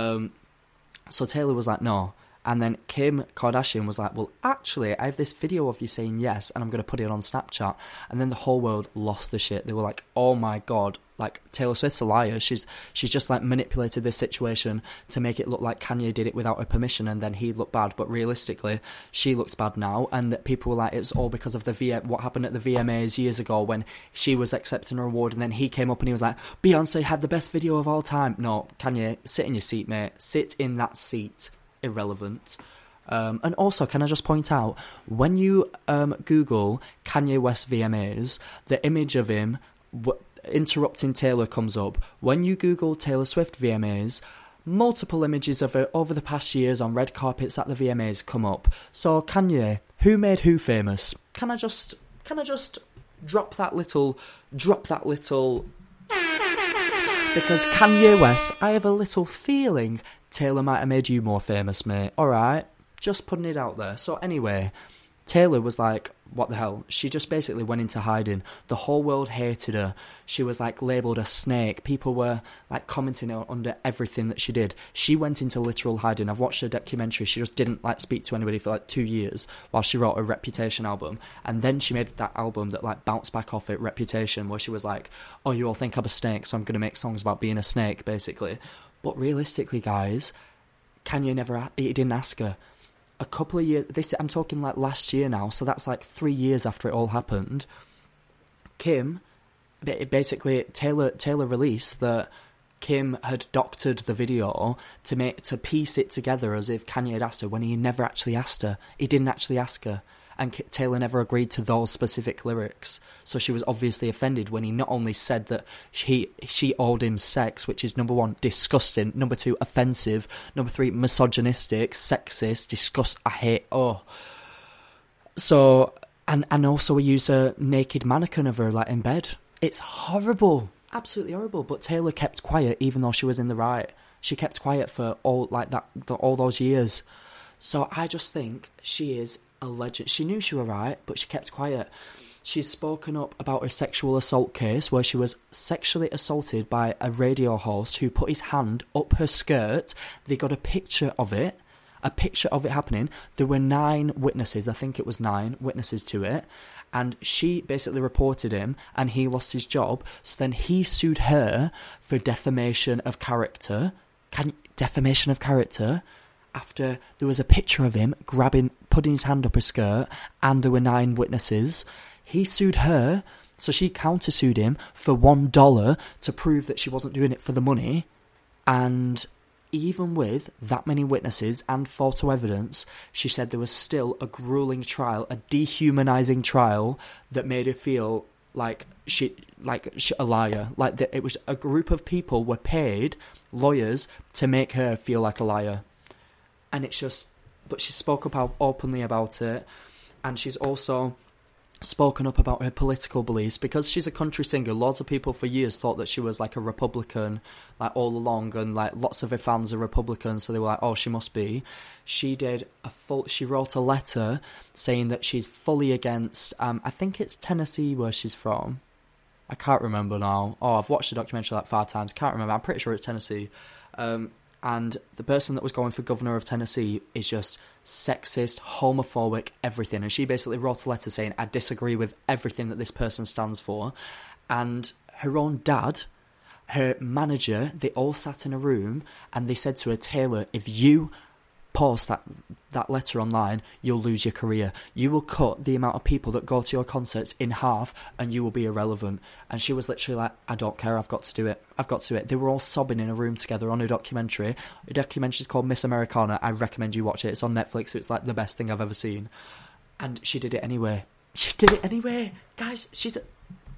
so Taylor was like, no. And then Kim Kardashian was like, well, actually, I have this video of you saying yes, and I'm going to put it on Snapchat. And then the whole world lost the shit. They were like, oh my God, like, Taylor Swift's a liar. She's just, like, manipulated this situation to make it look like Kanye did it without her permission, and then he looked bad. But realistically, she looks bad now, and that people were like, it was all because of what happened at the VMAs years ago when she was accepting her award, and then he came up and he was like, Beyonce had the best video of all time. No, Kanye, sit in your seat, mate. Sit in that seat. Irrelevant. And also, can I just point out, when you Google Kanye West VMAs, the image of him interrupting Taylor comes up. When you Google Taylor Swift VMAs, multiple images of her over the past years on red carpets at the VMAs come up. So Kanye, who made who famous? Can I just drop that little because Kanye West, I have a little feeling Taylor might have made you more famous, mate. Alright, just putting it out there. So anyway, Taylor was like, what the hell? She just basically went into hiding. The whole world hated her. She was like labelled a snake. People were like commenting under everything that she did. She went into literal hiding. I've watched her documentary. She just didn't like speak to anybody for like 2 years while she wrote a Reputation album. And then she made that album that like bounced back off it, Reputation, where she was like, oh, you all think I'm a snake, so I'm going to make songs about being a snake, basically. But realistically, guys, Kanye he didn't ask her. A couple of years, I'm talking like last year now, so that's like 3 years after it all happened. Taylor released that Kim had doctored the video to piece it together as if Kanye had asked her when he never actually asked her. He didn't actually ask her. And Taylor never agreed to those specific lyrics. So she was obviously offended when he not only said that she owed him sex, which is number 1, disgusting, number 2, offensive, number 3, misogynistic, sexist, I hate, So, and also he used a naked mannequin of her like in bed. It's horrible, absolutely horrible. But Taylor kept quiet even though she was in the right. She kept quiet for all those years. So I just think she is a legend. She knew she was right, but she kept quiet. She's spoken up about her sexual assault case where she was sexually assaulted by a radio host who put his hand up her skirt. They got a picture of it happening. There were 9 witnesses, I think it was 9 witnesses to it, and she basically reported him and he lost his job. So then he sued her for defamation of character. Defamation of character? After there was a picture of him putting his hand up her skirt, and there were 9 witnesses. He sued her, so she countersued him for $1 to prove that she wasn't doing it for the money. And even with that many witnesses and photo evidence, she said there was still a grueling trial, a dehumanizing trial that made her feel like she a liar. Like that it was a group of people were paid, lawyers, to make her feel like a liar. And it's just, but she spoke up openly about it, and she's also spoken up about her political beliefs because she's a country singer. Lots of people for years thought that she was like a Republican, like all along, and like lots of her fans are Republicans, so they were like, oh, she must be. She wrote a letter saying that she's fully against, I think it's Tennessee where she's from. I can't remember now. Oh, I've watched the documentary like 5 times. Can't remember. I'm pretty sure it's Tennessee. And the person that was going for governor of Tennessee is just sexist, homophobic, everything. And she basically wrote a letter saying, I disagree with everything that this person stands for. And her own dad, her manager, they all sat in a room and they said to her, Taylor, if you post that letter online, you'll lose your career. You will cut the amount of people that go to your concerts in half and you will be irrelevant. And she was literally like, I don't care, I've got to do it. They were all sobbing in a room together on a documentary. The documentary is called Miss Americana. I recommend you watch it. It's on Netflix. It's like the best thing I've ever seen. And she did it anyway. Guys, she's a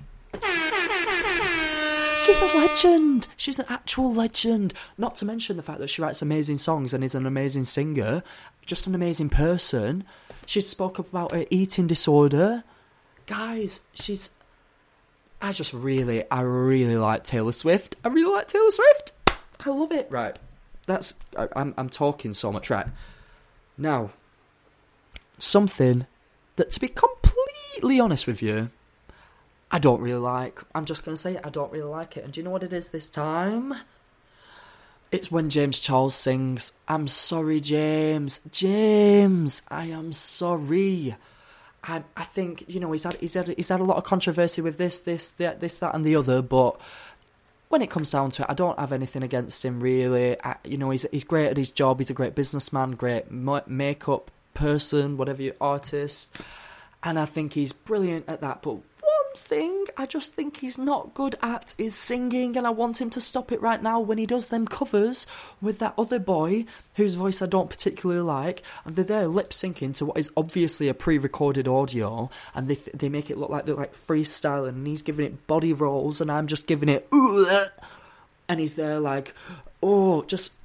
legend. She's an actual legend. Not to mention the fact that she writes amazing songs and is an amazing singer. Just an amazing person. She spoke up about her eating disorder. Guys, I really like Taylor Swift. I love it. Right. I'm talking so much. Right. Now, something that, to be completely honest with you, I don't really like. I'm just going to say it, I don't really like it. And do you know what it is this time? It's when James Charles sings, I'm sorry, James. James, I am sorry. I think, you know, he's had a lot of controversy with this, that, and the other, but when it comes down to it, I don't have anything against him, really. He's great at his job. He's a great businessman, great makeup person, artist. And I think he's brilliant at that, but thing I just think he's not good at is singing, and I want him to stop it right now when he does them covers with that other boy whose voice I don't particularly like, and they're there lip syncing to what is obviously a pre-recorded audio, and they make it look like they're like freestyling, and he's giving it body rolls and I'm just giving it and he's there like, oh, just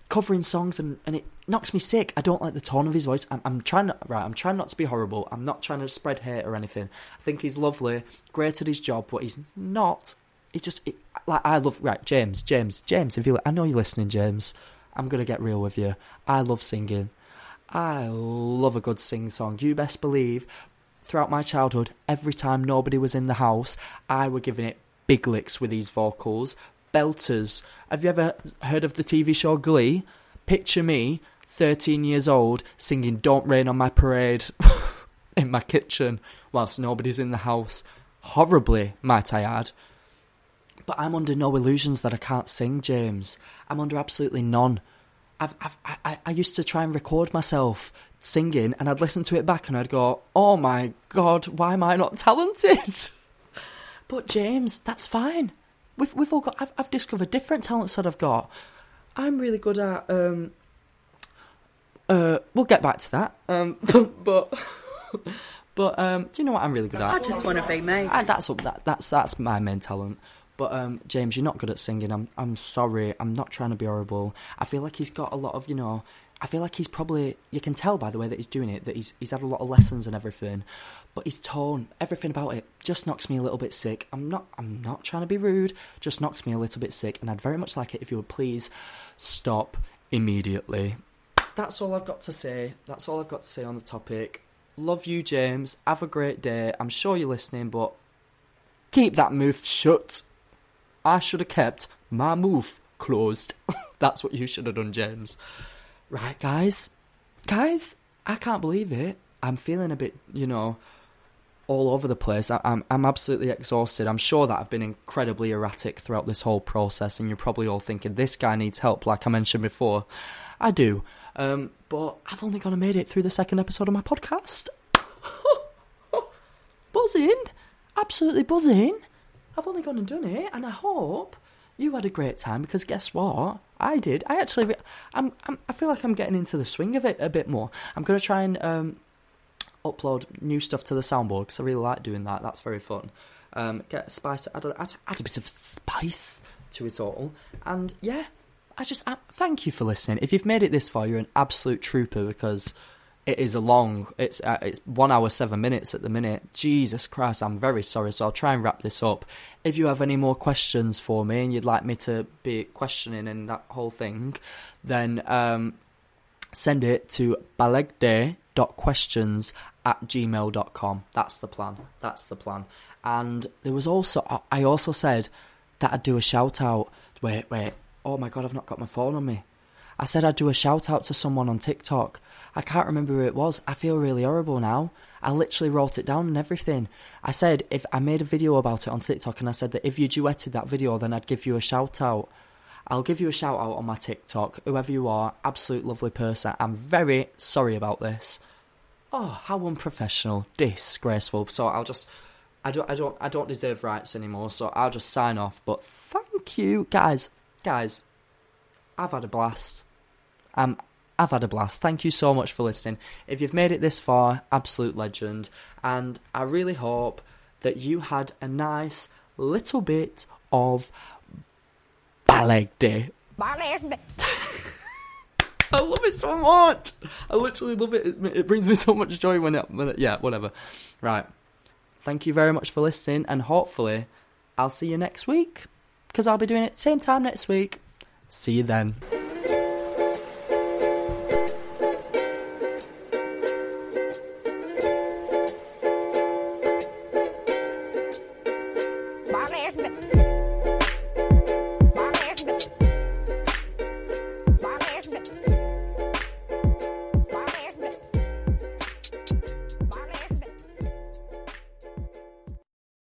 covering songs and it knocks me sick. I don't like the tone of his voice. I'm trying not to be horrible. I'm not trying to spread hate or anything. I think he's lovely, great at his job, but he's not. I love, right, James, if I know you're listening, James, I'm going to get real with you. I love singing. I love a good sing song. You best believe, throughout my childhood, every time nobody was in the house, I were giving it big licks with these vocals. Belters. Have you ever heard of the TV show Glee? Picture me, 13 years old, singing Don't Rain on My Parade in my kitchen whilst nobody's in the house. Horribly, might I add. But I'm under no illusions that I can't sing, James. I'm under absolutely none. I used to try and record myself singing, and I'd listen to it back and I'd go, oh my God, why am I not talented? But James, that's fine. We've all got. I've discovered different talents that I've got. I'm really good at. We'll get back to that. But do you know what I'm really good at? I just want to be me. That's my main talent. But James, you're not good at singing. I'm sorry. I'm not trying to be horrible. I feel like he's got a lot of, I feel like he's probably, you can tell by the way that he's doing it, that he's had a lot of lessons and everything. But his tone, everything about it, just knocks me a little bit sick. I'm not trying to be rude, just knocks me a little bit sick. And I'd very much like it if you would please stop immediately. That's all I've got to say. That's all I've got to say on the topic. Love you, James. Have a great day. I'm sure you're listening, but keep that mouth shut. I should have kept my mouth closed. That's what you should have done, James. Right, guys, I can't believe it. I'm feeling a bit, all over the place. I'm absolutely exhausted. I'm sure that I've been incredibly erratic throughout this whole process, and you're probably all thinking, this guy needs help, like I mentioned before. I do. But I've only gone and made it through the second episode of my podcast. Buzzing. Absolutely buzzing. I've only gone and done it, and I hope you had a great time, because guess what? I did. I actually, I feel like I'm getting into the swing of it a bit more. I'm going to try and upload new stuff to the soundboard, because I really like doing that. That's very fun. Get a spice, add a bit of spice to it all. And yeah, thank you for listening. If you've made it this far, you're an absolute trooper, because it is it's 1 hour 7 minutes at the minute. Jesus Christ, I'm very sorry. So I'll try and wrap this up. If you have any more questions for me and you'd like me to be questioning and that whole thing, then send it to balegday.questions@gmail.com. That's the plan. And I also said that I'd do a shout out. Wait. Oh my God, I've not got my phone on me. I said I'd do a shout out to someone on TikTok. I can't remember who it was. I feel really horrible now. I literally wrote it down and everything. I said, if I made a video about it on TikTok, and I said that if you duetted that video, then I'd give you a shout out. I'll give you a shout out on my TikTok. Whoever you are, absolute lovely person. I'm very sorry about this. Oh, how unprofessional, disgraceful. So I don't deserve rights anymore. So I'll just sign off. But thank you, guys. I've had a blast. I've had a blast. Thank you so much for listening. If you've made it this far, absolute legend. And I really hope that you had a nice little bit of Baleg Day. I love it so much. I literally love it. It brings me so much joy when yeah, whatever. Right. Thank you very much for listening, and hopefully I'll see you next week, because I'll be doing it same time next week. See you then. Bye.